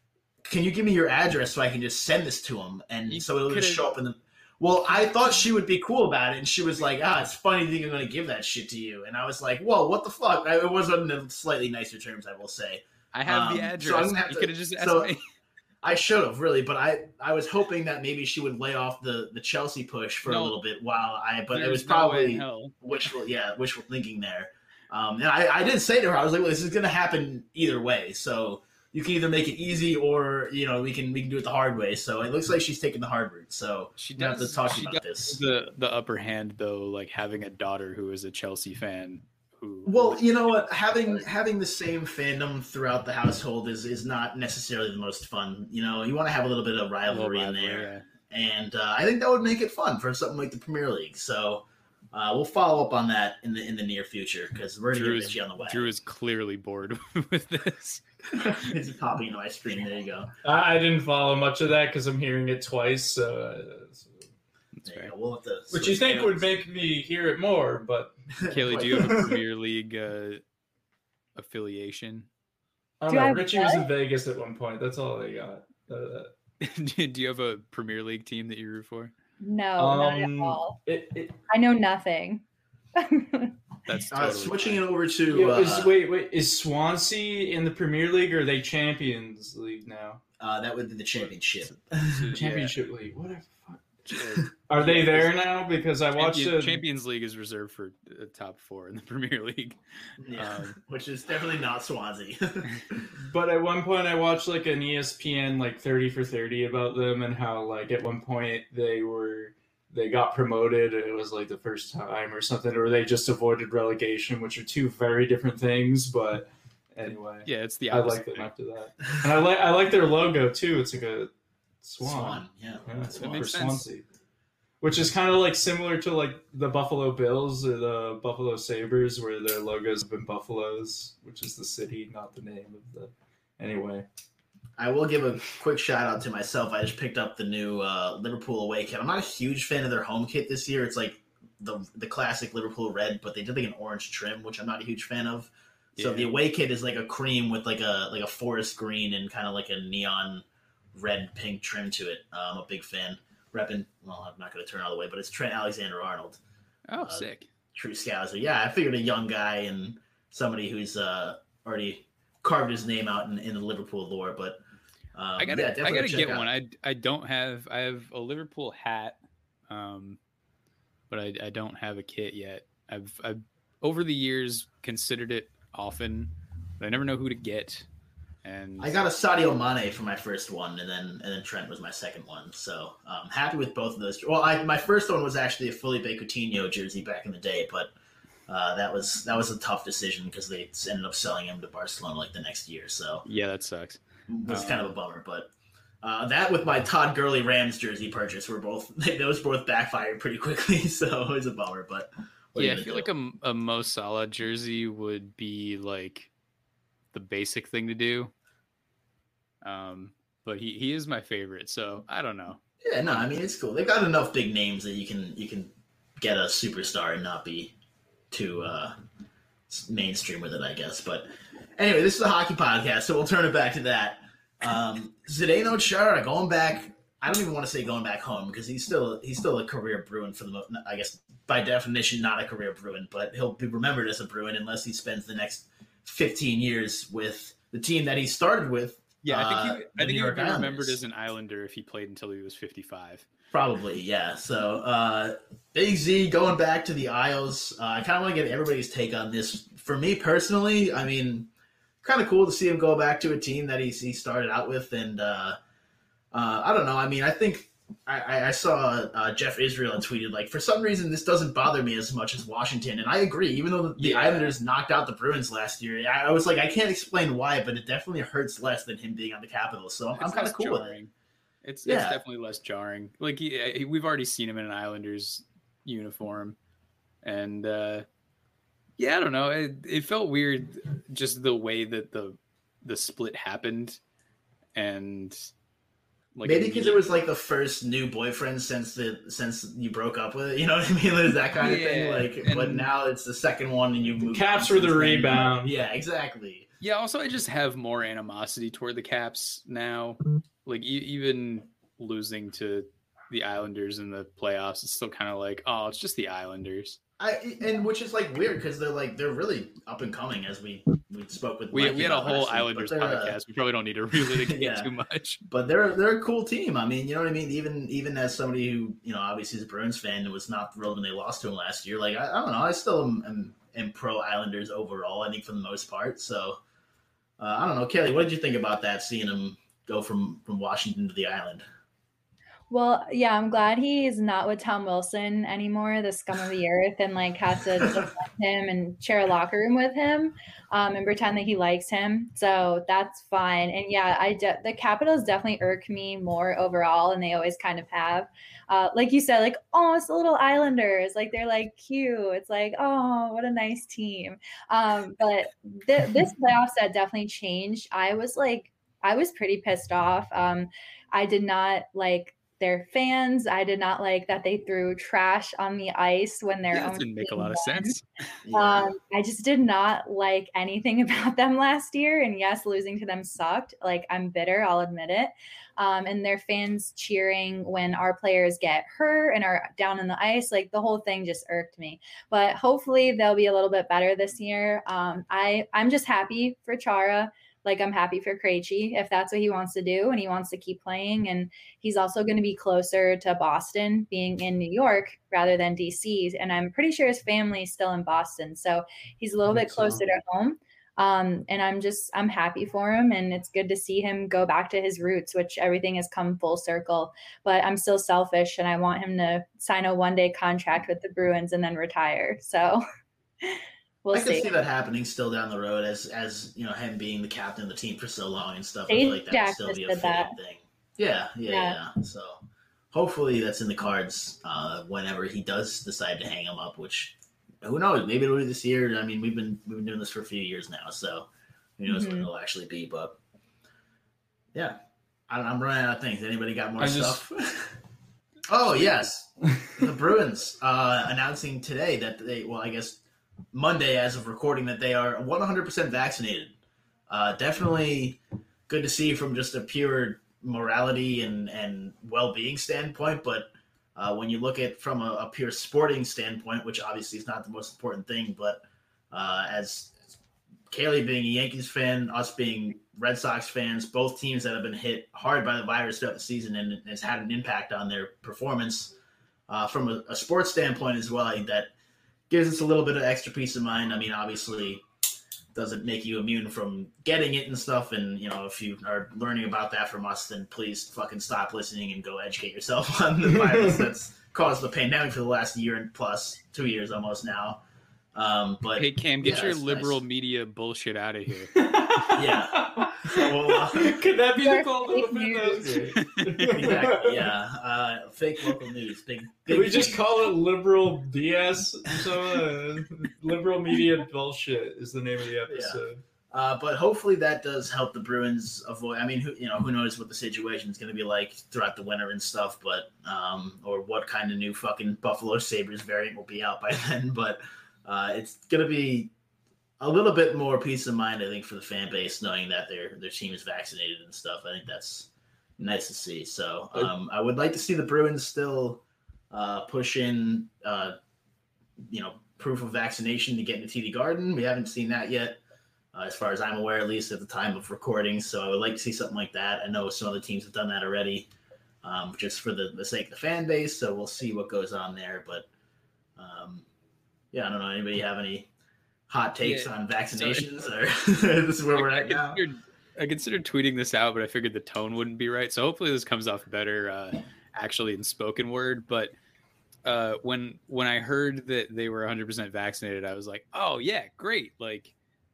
can you give me your address so I can just send this to him? And
You
so it'll just
could've-
show up in the. Well, I thought she would be cool about it, and she was like, ah, it's funny to think I'm going to give that shit to you. And I was like, whoa, what the fuck? I, it was on the slightly nicer terms, I will say.
I have
Um,
the
so I'm
address.
gonna have
You
to-
could have just asked
so-
me.
I should have really, but I, I was hoping that maybe she would lay off the, the Chelsea push for
No.
a little bit while I, but it
There's
was
no way in
probably
hell.
wishful, yeah, wishful thinking there. Um, and I, I did say to her, I was like, well, this is going to happen either way. So you can either make it easy or, you know, we can, we can do it the hard way. So it looks like she's taking the hard route. So
She
we have to
does.
talk
she
about
does
this.
the the upper hand though, like having a daughter who is a Chelsea fan. Who
Well, you know what? Having having the same fandom throughout the household is, is not necessarily the most fun. You know, you want to have a little bit of rivalry in there. And uh, I think that would make it fun for something like the Premier League. So uh, we'll follow up on that in the in the near future because we're going to
Drew
get
is,
Richie on the way.
Drew is clearly bored with this.
It's popping into my screen. There you go.
I, I didn't follow much of that because I'm hearing it twice. So, uh,
That's
There
fair.
you go. We'll have to
which you
switch
think would
channels.
make me hear it more, but
Kaylee, do you have a Premier League uh, affiliation?
I don't
Do
know.
I have
Richie was in
what?
Vegas at one point. That's all I got. Uh,
Do you have a Premier League team that you root for?
No, not at
um,
all.
It, it,
I know nothing.
That's
Uh,
totally
switching
fine.
it over to
yeah,
uh,
is, wait, wait. Is Swansea in the Premier League or are they Champions League now?
uh, that would be the championship.
So, yeah,
Championship League. What the fuck?
uh,
Are they there now? Because I watched
Champion-
a,
Champions League is reserved for uh, top four in the Premier League.
Yeah,
Um,
which is definitely not Swansea.
But at one point, I watched like an E S P N like thirty for thirty about them and how like at one point they were they got promoted. And it was like the first time or something, or they just avoided relegation, which are two very different things. But anyway.
Yeah, it's the
I
opposite.
like them after that, and I like I like their logo too. It's like a swan,
Swan, yeah.
yeah,
Swan.
for
makes sense.
Swansea, which is kind of like similar to like the Buffalo Bills or the Buffalo Sabres, where their logos have been buffaloes, which is the city, not the name of the. Anyway,
I will give a quick shout out to myself. I just picked up the new uh, Liverpool away kit. I'm not a huge fan of their home kit this year. It's like the the classic Liverpool red, but they did like an orange trim, which I'm not a huge fan of. So
Yeah.
the away kit is like a cream with like a like a forest green and kind of like a neon red pink trim to it. Uh, I'm a big fan. Repping, well, I'm not going to turn all the way, but it's Trent Alexander-Arnold.
Oh,
Uh,
sick.
True Scouser. Yeah, I figured a young guy and somebody who's uh, already carved his name out in, in the Liverpool lore, but um,
I gotta,
yeah,
I
definitely
gotta
check
get
out.
one. I, I don't have. I have a Liverpool hat, um, but I, I don't have a kit yet. I've, I've over the years considered it often, but I never know who to get. And
I got a Sadio Mane for my first one, and then and then Trent was my second one. So um, happy with both of those. Well, I, my first one was actually a Felipe Coutinho jersey back in the day, but uh, that was that was a tough decision because they ended up selling him to Barcelona like the next year. So
yeah, that sucks.
it was
Um,
kind of a bummer. But uh, that with my Todd Gurley Rams jersey purchase were both those both backfired pretty quickly. So it was a bummer. But what are
Yeah,
you
I feel
gonna
like a, a Mo Salah jersey would be like the basic thing to do. Um, but he, he is my favorite, so I don't know.
do? Yeah, no, I mean it's cool. They've got enough big names that you can you can get a superstar and not be too uh, mainstream with it, I guess. But anyway, this is a hockey podcast, so we'll turn it back to that. Um, Zdeno Chara going back. I don't even want to say going back home because he's still he's still a career Bruin for the most. I guess by definition, not a career Bruin, but he'll be remembered as a Bruin unless he spends the next fifteen years with the team that he started with.
Yeah, I think he,
Uh,
I
the
think
New
he
York
would be remembered
Islanders.
as an Islander if he played until he was fifty-five.
Probably, yeah. So, uh, Big Z going back to the Isles. Uh, I kind of want to get everybody's take on this. For me personally, I mean, kind of cool to see him go back to a team that he, he started out with. And uh, uh, I don't know. I mean, I think I, I saw uh, Jeff Israel tweeted, like, for some reason, this doesn't bother me as much as Washington. And I agree. Even though the
Yeah.
Islanders knocked out the Bruins last year, I, I was like, I can't explain why, but it definitely hurts less than him being on the Capitals. So I'm, I'm
It's
kind
less
of cool with it.
jarring. It's,
Yeah.
it's definitely less jarring. Like he, he, we've already seen him in an Islanders uniform, and uh, yeah, I don't know. It, it felt weird, just the way that the the split happened, and like
Maybe because it was like the first new boyfriend since the since you broke up with it. You know what I mean? There's that kind of thing.
Yeah,
Like, but
and-
now it's the second one, and you move.
Caps
on
were the
since then.
rebound.
Yeah, exactly.
Yeah, also I just have more animosity toward the Caps now. Like e- even losing to the Islanders in the playoffs, it's still kind of like, oh, it's just the Islanders.
I and which is like weird because they're like they're really up and coming as we we spoke with.
We,
Mikey
we had a
about
whole
last week, but
Islanders
they're, uh,
podcast. We probably don't need to relitigate
Yeah.
too much.
But they're they're a cool team. I mean, you know what I mean. Even even as somebody who you know obviously is a Bruins fan and was not thrilled when they lost to him last year. Like I, I don't know. I still am, am, am pro Islanders overall. I think for the most part. So uh, I don't know, Kelly. What did you think about that? Seeing him go from from Washington to the island.
Well, yeah, I'm glad he's not with Tom Wilson anymore, the scum of the earth, and like has to defend him and share a locker room with him, um, and pretend that he likes him. So that's fine. And yeah, I de- the Capitals definitely irk me more overall, and they always kind of have. Uh, like you said, like oh, it's the little Islanders, like they're like cute. It's like oh, what a nice team. Um, but th- this playoff set definitely changed. I was like, I was pretty pissed off. Um, I did not like their fans. I did not like that they threw trash on the ice when their
Yeah,
own
that didn't make a
team
lot of
won.
sense.
Um, I just did not like anything about them last year. And yes, losing to them sucked. Like I'm bitter, I'll admit it. Um, and their fans cheering when our players get hurt and are down on the ice, like the whole thing just irked me. But hopefully they'll be a little bit better this year. Um, I I'm just happy for Chara. Like I'm happy for Krejci if that's what he wants to do and he wants to keep playing. And he's also going to be closer to Boston, being in New York rather than D C. And I'm pretty sure his family's still in Boston. So he's a little
I
bit
think so.
closer to home. Um, and I'm just, I'm happy for him. And it's good to see him go back to his roots, which everything has come full circle. But I'm still selfish and I want him to sign a one day contract with the Bruins and then retire. So we'll
I can
see.
see that happening still down the road as as you know him being the captain of the team for so long and stuff. I
Sage
feel like that would
Jack
still
just
be a
did
fitting
that.
thing. Yeah, yeah,
Yeah.
yeah, So hopefully that's in the cards uh, whenever he does decide to hang him up. Which who knows? Maybe it'll be this year. I mean, we've been we've been doing this for a few years now, so who knows
Mhm.
when it'll actually be? But yeah, I, I'm running out of things. Anybody got more
I just-
stuff? Oh yes, the Bruins uh, announcing today that they well, I guess Monday as of recording that they are one hundred percent vaccinated. Uh, definitely good to see from just a pure morality and, and well-being standpoint, but uh, when you look at from a, a pure sporting standpoint, which obviously is not the most important thing, but uh, as Kaylee being a Yankees fan, us being Red Sox fans, both teams that have been hit hard by the virus throughout the season and has had an impact on their performance uh, from a, a sports standpoint as well, I think that gives us a little bit of extra peace of mind. I mean, obviously, doesn't make you immune from getting it and stuff. And, you know, if you are learning about that from us, then please fucking stop listening and go educate yourself on the virus that's caused the pandemic for the last year and plus, two years almost now. Um, but
Hey Cam, get
yeah,
your
it's
liberal
nice.
media bullshit out of here.
Yeah. Well, uh,
Could that be
Your
the call to
fake
the That was
news.
great.
Exactly, yeah. Uh, fake local news. Big, big
Can we just
thing.
call it liberal B S? So, uh, liberal media bullshit is the name of the episode.
Uh, but hopefully that does help the Bruins avoid. I mean, who you know, who knows what the situation is going to be like throughout the winter and stuff, but um, or what kind of new fucking Buffalo Sabres variant will be out by then. But uh, it's going to be a little bit more peace of mind, I think, for the fan base knowing that their their team is vaccinated and stuff. I think that's nice to see. So um, I would like to see the Bruins still uh, push in, uh, you know, proof of vaccination to get into T D Garden. We haven't seen that yet. Uh, as far as I'm aware, at least at the time of recording. So I would like to see something like that. I know some other teams have done that already, um, just for the, the sake of the fan base. So we'll see what goes on there. But um, yeah, I don't know. Anybody have any hot takes
Yeah,
on vaccinations? Or this is where we're
I
at now.
considered, I considered tweeting this out, but I figured the tone wouldn't be right. So hopefully this comes off better, uh, actually in spoken word. But uh, when when I heard that they were one hundred percent vaccinated, I was like, oh yeah, great. Like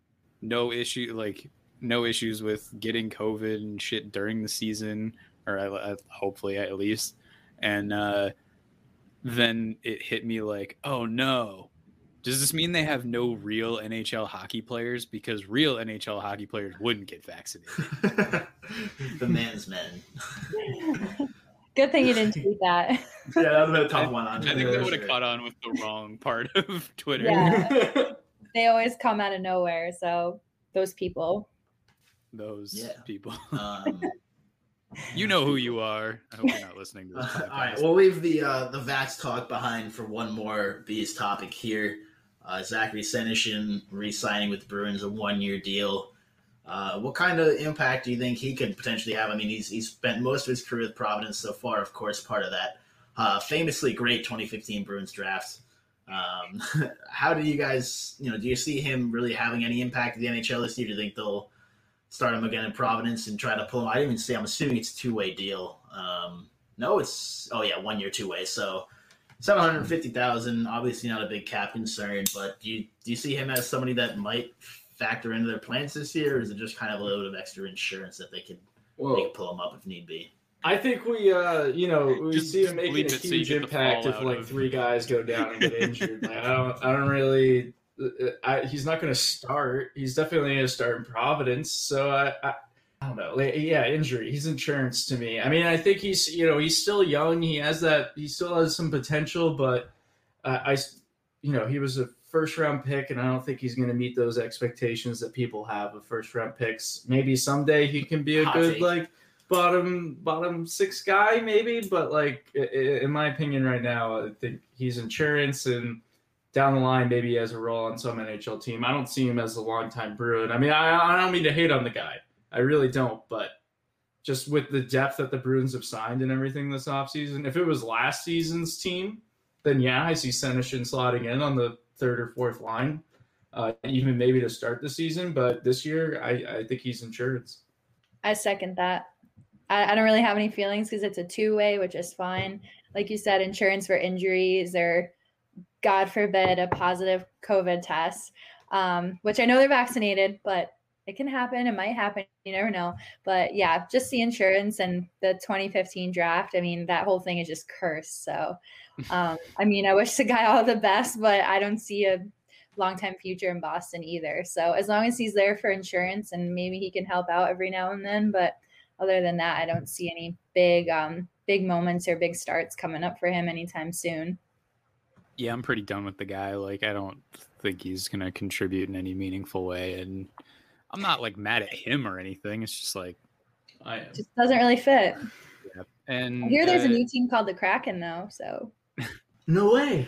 no issue, like no issues with getting COVID and shit during the season, or I, I, hopefully at least. And uh, then it hit me like, oh no. Does this mean they have no real N H L hockey players? Because real N H L hockey players wouldn't get vaccinated.
The man's men.
Good thing you didn't tweet that.
Yeah, that would have been a tough one.
I
On
think
Yeah,
they
for
would have
sure.
caught on with the wrong part of Twitter.
Yeah. They always come out of nowhere. So those people.
Those
Yeah.
people.
Um,
You know who you are. I hope you're not listening to this
Uh,
podcast.
all right, we'll leave the uh, the Vax talk behind for one more Bees topic here. Uh, Zachary Senyshyn re-signing with the Bruins, a one-year deal. Uh, what kind of impact do you think he could potentially have? I mean, he's he's spent most of his career with Providence so far, of course, part of that uh, famously great twenty fifteen Bruins draft. Um, how do you guys, you know, do you see him really having any impact in the N H L this year? Do you think they'll start him again in Providence and try to pull him? I didn't even say, I'm assuming it's a two-way deal. Um, no, it's, oh yeah, one year, two-way. So seven hundred fifty thousand dollars, obviously not a big cap concern, but do you, do you see him as somebody that might factor into their plans this year, or is it just kind of a little bit of extra insurance that they could, they
Well,
could pull him up if need be?
I think we, uh, you know, we
Just-
see
just
him making
bleep
a
it so you
huge
get the
impact if
fallout
like
of-
three guys go down and get injured. Like, I don't, I don't really. I, he's not going to start. He's definitely going to start in Providence. So I, I, I don't know. Like, yeah, injury. He's insurance to me. I mean, I think he's, you know, he's still young. He has that. He still has some potential, but uh, I, you know, he was a first round pick, and I don't think he's going to meet those expectations that people have of first round picks. Maybe someday he can be a
Hot
good
take.
like bottom bottom six guy, maybe. But like i- i- in my opinion, right now, I think he's insurance, and down the line, maybe he has a role on some N H L team. I don't see him as a longtime Bruin. I mean, I, I don't mean to hate on the guy. I really don't. But just with the depth that the Bruins have signed and everything this offseason, if it was last season's team, then yeah, I see Senyshyn slotting in on the third or fourth line, uh, even maybe to start the season. But this year, I, I think he's insurance.
I second that. I, I don't really have any feelings because it's a two-way, which is fine. Like you said, insurance for injuries or, God forbid, a positive COVID test. um, which I know they're vaccinated, but it can happen. It might happen. You never know. But yeah, just the insurance and the twenty fifteen draft. I mean, that whole thing is just cursed. So, um, I mean, I wish the guy all the best, but I don't see a long-time future in Boston either. So as long as he's there for insurance and maybe he can help out every now and then, but other than that, I don't see any big, um, big moments or big starts coming up for him anytime soon.
Yeah, I'm pretty done with the guy. Like, I don't think he's going to contribute in any meaningful way. And I'm not like mad at him or anything. It's just like,
I am.
Just doesn't really fit.
yeah. And
I hear there's
uh,
a new team called the Kraken though, so
No way.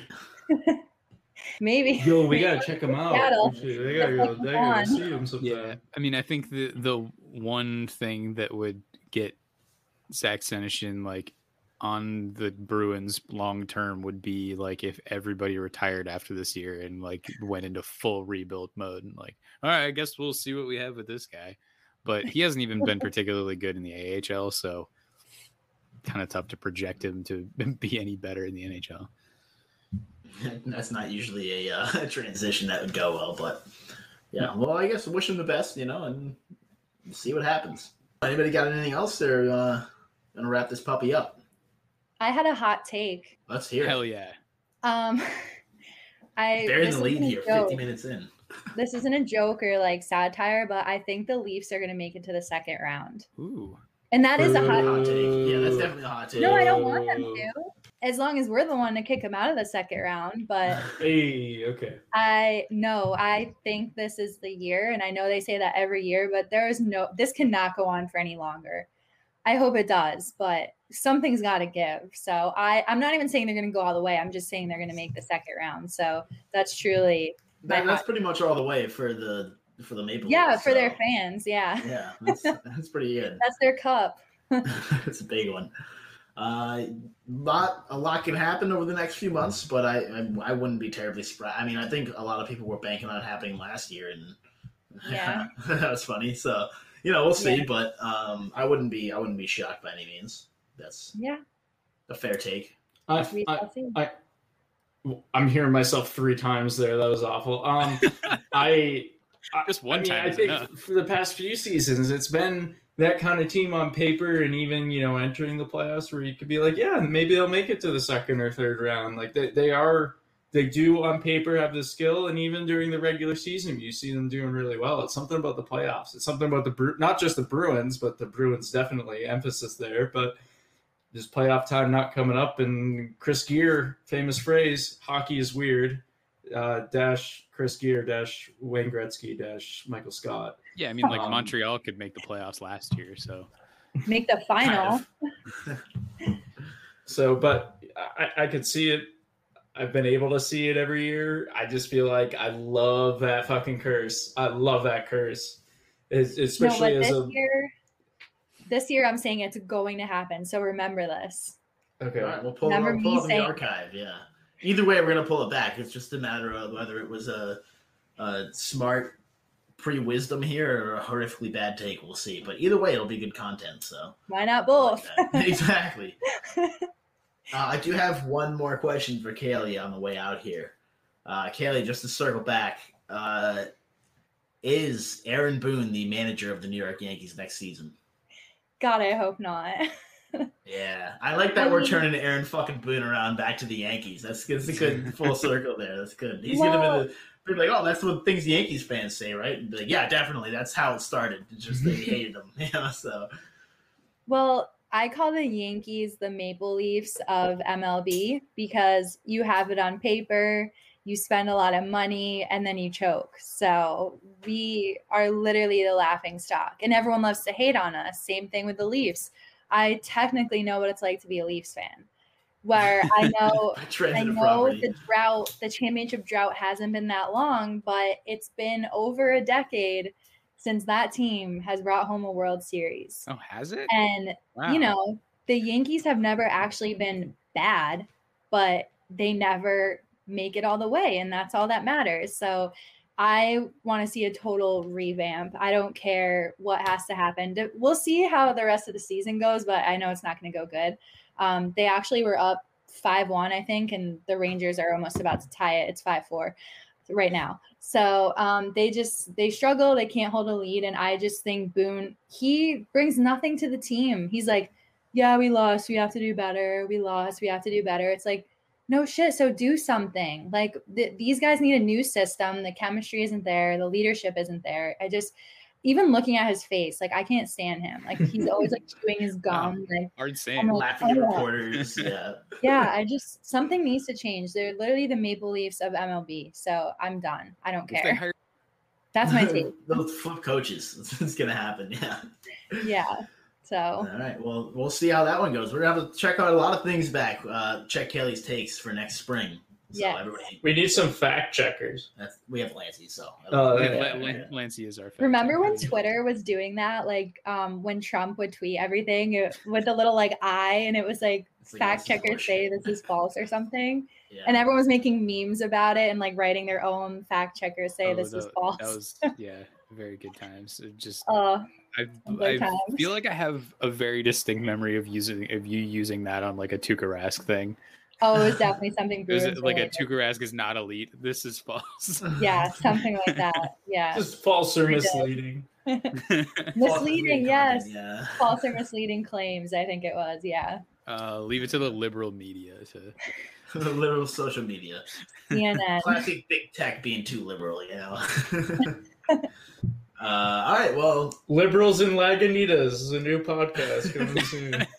maybe.
Yo, we gotta check them out.
Seattle.
We should- They gotta go. They gotta go see them sometime.
yeah, I mean, I think the the one thing that would get Zach Senyshyn like on the Bruins long term would be like if everybody retired after this year and like went into full rebuild mode and like, all right, I guess we'll see what we have with this guy. But he hasn't even been particularly good in the A H L, so kind of tough to project him to be any better in the N H L.
That's not usually a uh, transition that would go well, but yeah. Well, I guess wish him the best, you know, and see what happens. Anybody got anything else? Or uh, gonna wrap this puppy up?
I had a hot take.
Let's hear it.
Hell yeah.
Um, I
They're in
this
the lead
isn't a
here,
joke.
fifty minutes in.
This isn't a joke or like satire, but I think the Leafs are going to make it to the second round,
Ooh.
and that is a hot.
Hot take. Yeah, that's definitely a hot take.
No, I don't want them to. As long as we're the one to kick them out of the second round, but
Hey, okay.
I no, I think this is the year, and I know they say that every year, but there is no. This cannot go on for any longer. I hope it does, but something's got to give. So I, I'm not even saying they're going to go all the way. I'm just saying they're going to make the second round. So that's truly
That,
my
that's
hot-
pretty much all the way for the for the Maple
yeah
Leafs,
for their
so,
fans. Yeah,
Yeah, that's, that's pretty good.
that's their cup.
It's a big one. Uh, lot a lot can happen over the next few months, but I I, I wouldn't be terribly surprised. I mean, I think a lot of people were banking on it happening last year, and
Yeah.
that was funny. So you know, we'll see.
Yeah.
But um, I wouldn't be I wouldn't be shocked by any means. That's
Yeah,
a fair take.
I,
we
I,
shall see.
I, I'm hearing myself three times there. That was awful. Um, I I-
Just one
I mean,
time
I
is
think
enough.
for the past few seasons, it's been that kind of team on paper, and even you know entering the playoffs, where you could be like, yeah, maybe they'll make it to the second or third round. Like they, they are, they do on paper have the skill, and even during the regular season, you see them doing really well. It's something about the playoffs. It's something about the Bru- not just the Bruins, but the Bruins definitely emphasis there, but. Just playoff time not coming up, and Chris Gear, famous phrase, hockey is weird, uh, dash Chris Gear, dash Wayne Gretzky, dash Michael Scott.
Yeah, I mean, like
Um,
Montreal could make the playoffs last year, so
Make the final.
Kind
So, but I, I could see it. I've been able to see it every year. I just feel like I love that fucking curse. I love that curse, it's,
No,
especially
but
as
this
a
year, this year I'm saying it's going to happen. So remember this.
okay.
All right, we'll pull,
Remember
we'll pull
me
up in the
saying-
archive. Yeah. Either way, we're gonna pull it back. It's just a matter of whether it was a, a smart pre-wisdom here or a horrifically bad take. We'll see. But either way, it'll be good content. So
Why not
I
both?
like that. Exactly. uh, I do have one more question for Kaylee on the way out here. Uh, Kaylee, just to circle back, uh, is Aaron Boone the manager of the New York Yankees next season?
God, I hope not.
Yeah, I like that we're turning Aaron fucking Boone around back to the Yankees. That's, that's a good full circle there. That's good. He's
Well-
gonna be the be like, oh, that's what things Yankees fans say, right? And be like, yeah, definitely. That's how it started. It's just they hated him, you know. So
Well, I call the Yankees the Maple Leafs of M L B because you have it on paper, you spend a lot of money, and then you choke. So we are literally the laughing stock, and everyone loves to hate on us. Same thing with the Leafs. I technically know what it's like to be a Leafs fan, where I know I
transitive
know
property.
the drought, the championship drought hasn't been that long, but it's been over a decade since that team has brought home a World Series.
oh, has it?
And
Wow.
you know, the Yankees have never actually been bad, but they never make it all the way, and that's all that matters. So I want to see a total revamp. I don't care what has to happen. D- We'll see how the rest of the season goes, but I know it's not going to go good. Um, they actually were up five one, I think, and the Rangers are almost about to tie it. It's five four. right now. So um, they just they struggle. They can't hold a lead, and I just think Boone he brings nothing to the team. He's like, yeah, we lost. We have to do better. We lost. We have to do better. It's like, no shit. So do something. Like th- these guys need a new system. The chemistry isn't there. The leadership isn't there. I just. Even looking at his face, like I can't stand him. Like he's always like chewing his gum,
Wow.
like
Hard saying.
I'm like,
Laughing at
oh.
reporters. Yeah.
Yeah, I just something needs to change. They're literally the Maple Leafs of M L B. So I'm done. I don't
If they
care.
hire-
That's my take.
Those flip coaches. That's what's gonna happen. Yeah.
Yeah. So
All right. Well, we'll see how that one goes. We're gonna have to check out a lot of things back. Uh, check Kelly's takes for next spring. So
Yes.
everybody,
We need some fact checkers.
that's, we have Lancey, so.
Oh,
Lan-
yeah.
Lan- Lan- Lancey is our favorite.
remember when Twitter was doing that? Like um when Trump would tweet everything it- with the little like eye and it was like
It's like,
fact
this is
checkers say
bullshit.
this is false or something.
Yeah.
And everyone was making memes about it and like writing their own fact checkers say
Oh,
this
that,
is false.
That was yeah, very good times. It just
uh
I
good
I
times.
feel like I have a very distinct memory of using of you using that on like a Tuukka Rask thing.
oh, it was definitely something
It was
Bruins
like a
related.
Tuukka Rask is not elite. This is false.
Yeah, something like that. Yeah.
Just false or
We did.
misleading.
Misleading, yes.
Yeah.
False or misleading claims, I think it was. Yeah.
uh, leave it to the liberal media to.
The liberal social media.
C N N.
Classic big tech being too liberal, you know. uh, all right. Well,
Liberals and Lagunitas is a new podcast coming soon.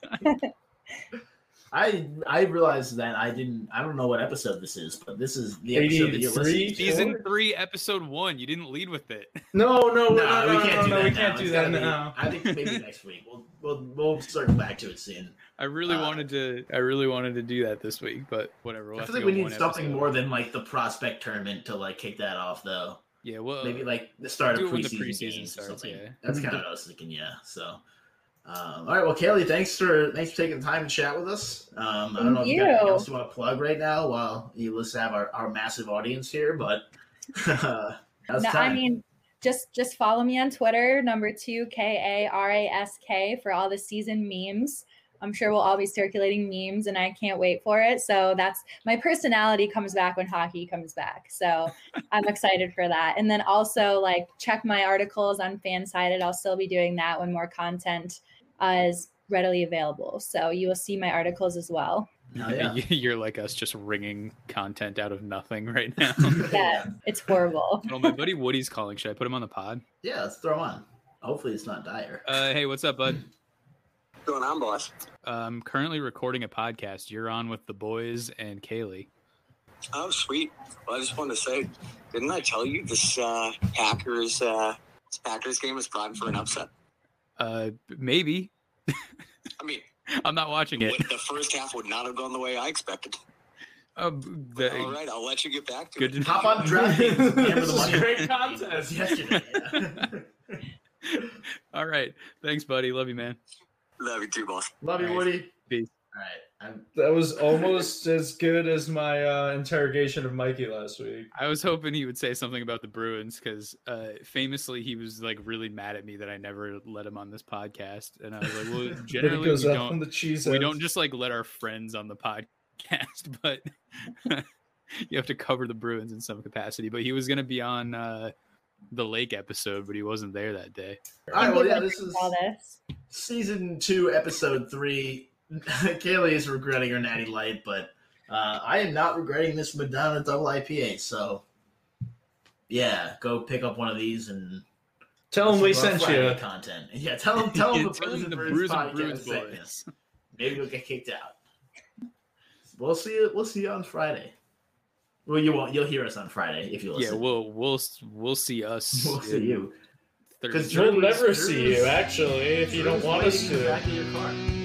I I realized that I didn't. I don't know what episode this is, but this is the episode that you're
eighty-three?
listening to.
Season three, episode one. You didn't lead with it.
No, no,
No,
no, no,
we can't
no,
do
no,
that.
we
now.
can't do
It's
that
gotta be-
now.
I think maybe next week. We'll we'll we'll circle back to it soon.
I really
Uh,
wanted to. I really wanted to do that this week, but whatever. We'll
I
have
feel
to
like
go
we need
one
something
episode.
more than like the prospect tournament to like kick that off, though.
Yeah, well,
Maybe like the start
do
of
it when the
preseason,
preseason
games or
starts,
something.
yeah.
That's kind of what I was thinking. Yeah. So, um, all right. Well, Kaylee, thanks for thanks for taking the time to chat with us. Um, I don't know if
Thank
you got anything
you.
else you want to plug right now while you listen to have our, our massive audience here, but uh, that's
No,
time.
I mean, just just follow me on Twitter, number two K A R A S K for all the season memes. I'm sure we'll all be circulating memes, and I can't wait for it. So that's my personality comes back when hockey comes back. So I'm excited for that. And then also like check my articles on Fansided. I'll still be doing that when more content uh, is readily available. So you will see my articles as well.
Oh, yeah.
You're like us, just wringing content out of nothing right now.
Yeah, it's horrible.
Oh, my buddy Woody's calling. Should I put him on the pod?
Yeah, let's throw 'em on. Hopefully, it's not dire.
Uh, hey, what's up, bud?
What's going on, boss?
Uh, I'm currently recording a podcast. You're on with the boys and Kaylee.
Oh, sweet. Well, I just wanted to say, didn't I tell you this uh, Packers uh, this Packers game is primed for an upset?
Uh, maybe.
I mean,
I'm not watching it.
the first half would not have gone the way I expected.
Uh, the,
All right, I'll let you get back to
Good
it.
to
Hop on DraftKings and hammer the
This is
money.
great content.
Yesterday. Yeah.
All right. Thanks, buddy. Love you, man.
Love you too, boss.
Love you,
All right.
Woody.
Peace.
All right. I'm,
That was almost as good as my uh, interrogation of Mikey last week.
I was hoping he would say something about the Bruins because uh, famously he was like really mad at me that I never let him on this podcast, and I was like, "Well,
Then it
generally
goes
we
up on
don't,
the cheese.
we
heads.
don't just like let our friends on the podcast, but you have to cover the Bruins in some capacity." But he was going to be on uh, the Lake episode, but he wasn't there that day.
all right. Well, yeah,
Thank you
this
for
is
all this.
season two, episode three. Kaylee is regretting her Natty Light, but uh, I am not regretting this Madonna Double I P A. So, yeah, go pick up one of these and
Tell him we
listen to our
sent
Friday
you.
content. Yeah, tell them, tell them the
Tell
Bruise
him
and
the
Bruins
Bruise and
podcast
Bruins
sent you.
boys.
Maybe you'll get kicked out. We'll see you. We'll see you on Friday. Well, you won't. You'll hear us on Friday if you
Yeah,
listen.
we'll we'll we'll see us.
We'll see
in
you.
Thursday.
Because
We'll never see you, actually, if you don't want us
in the
to.
back of your car.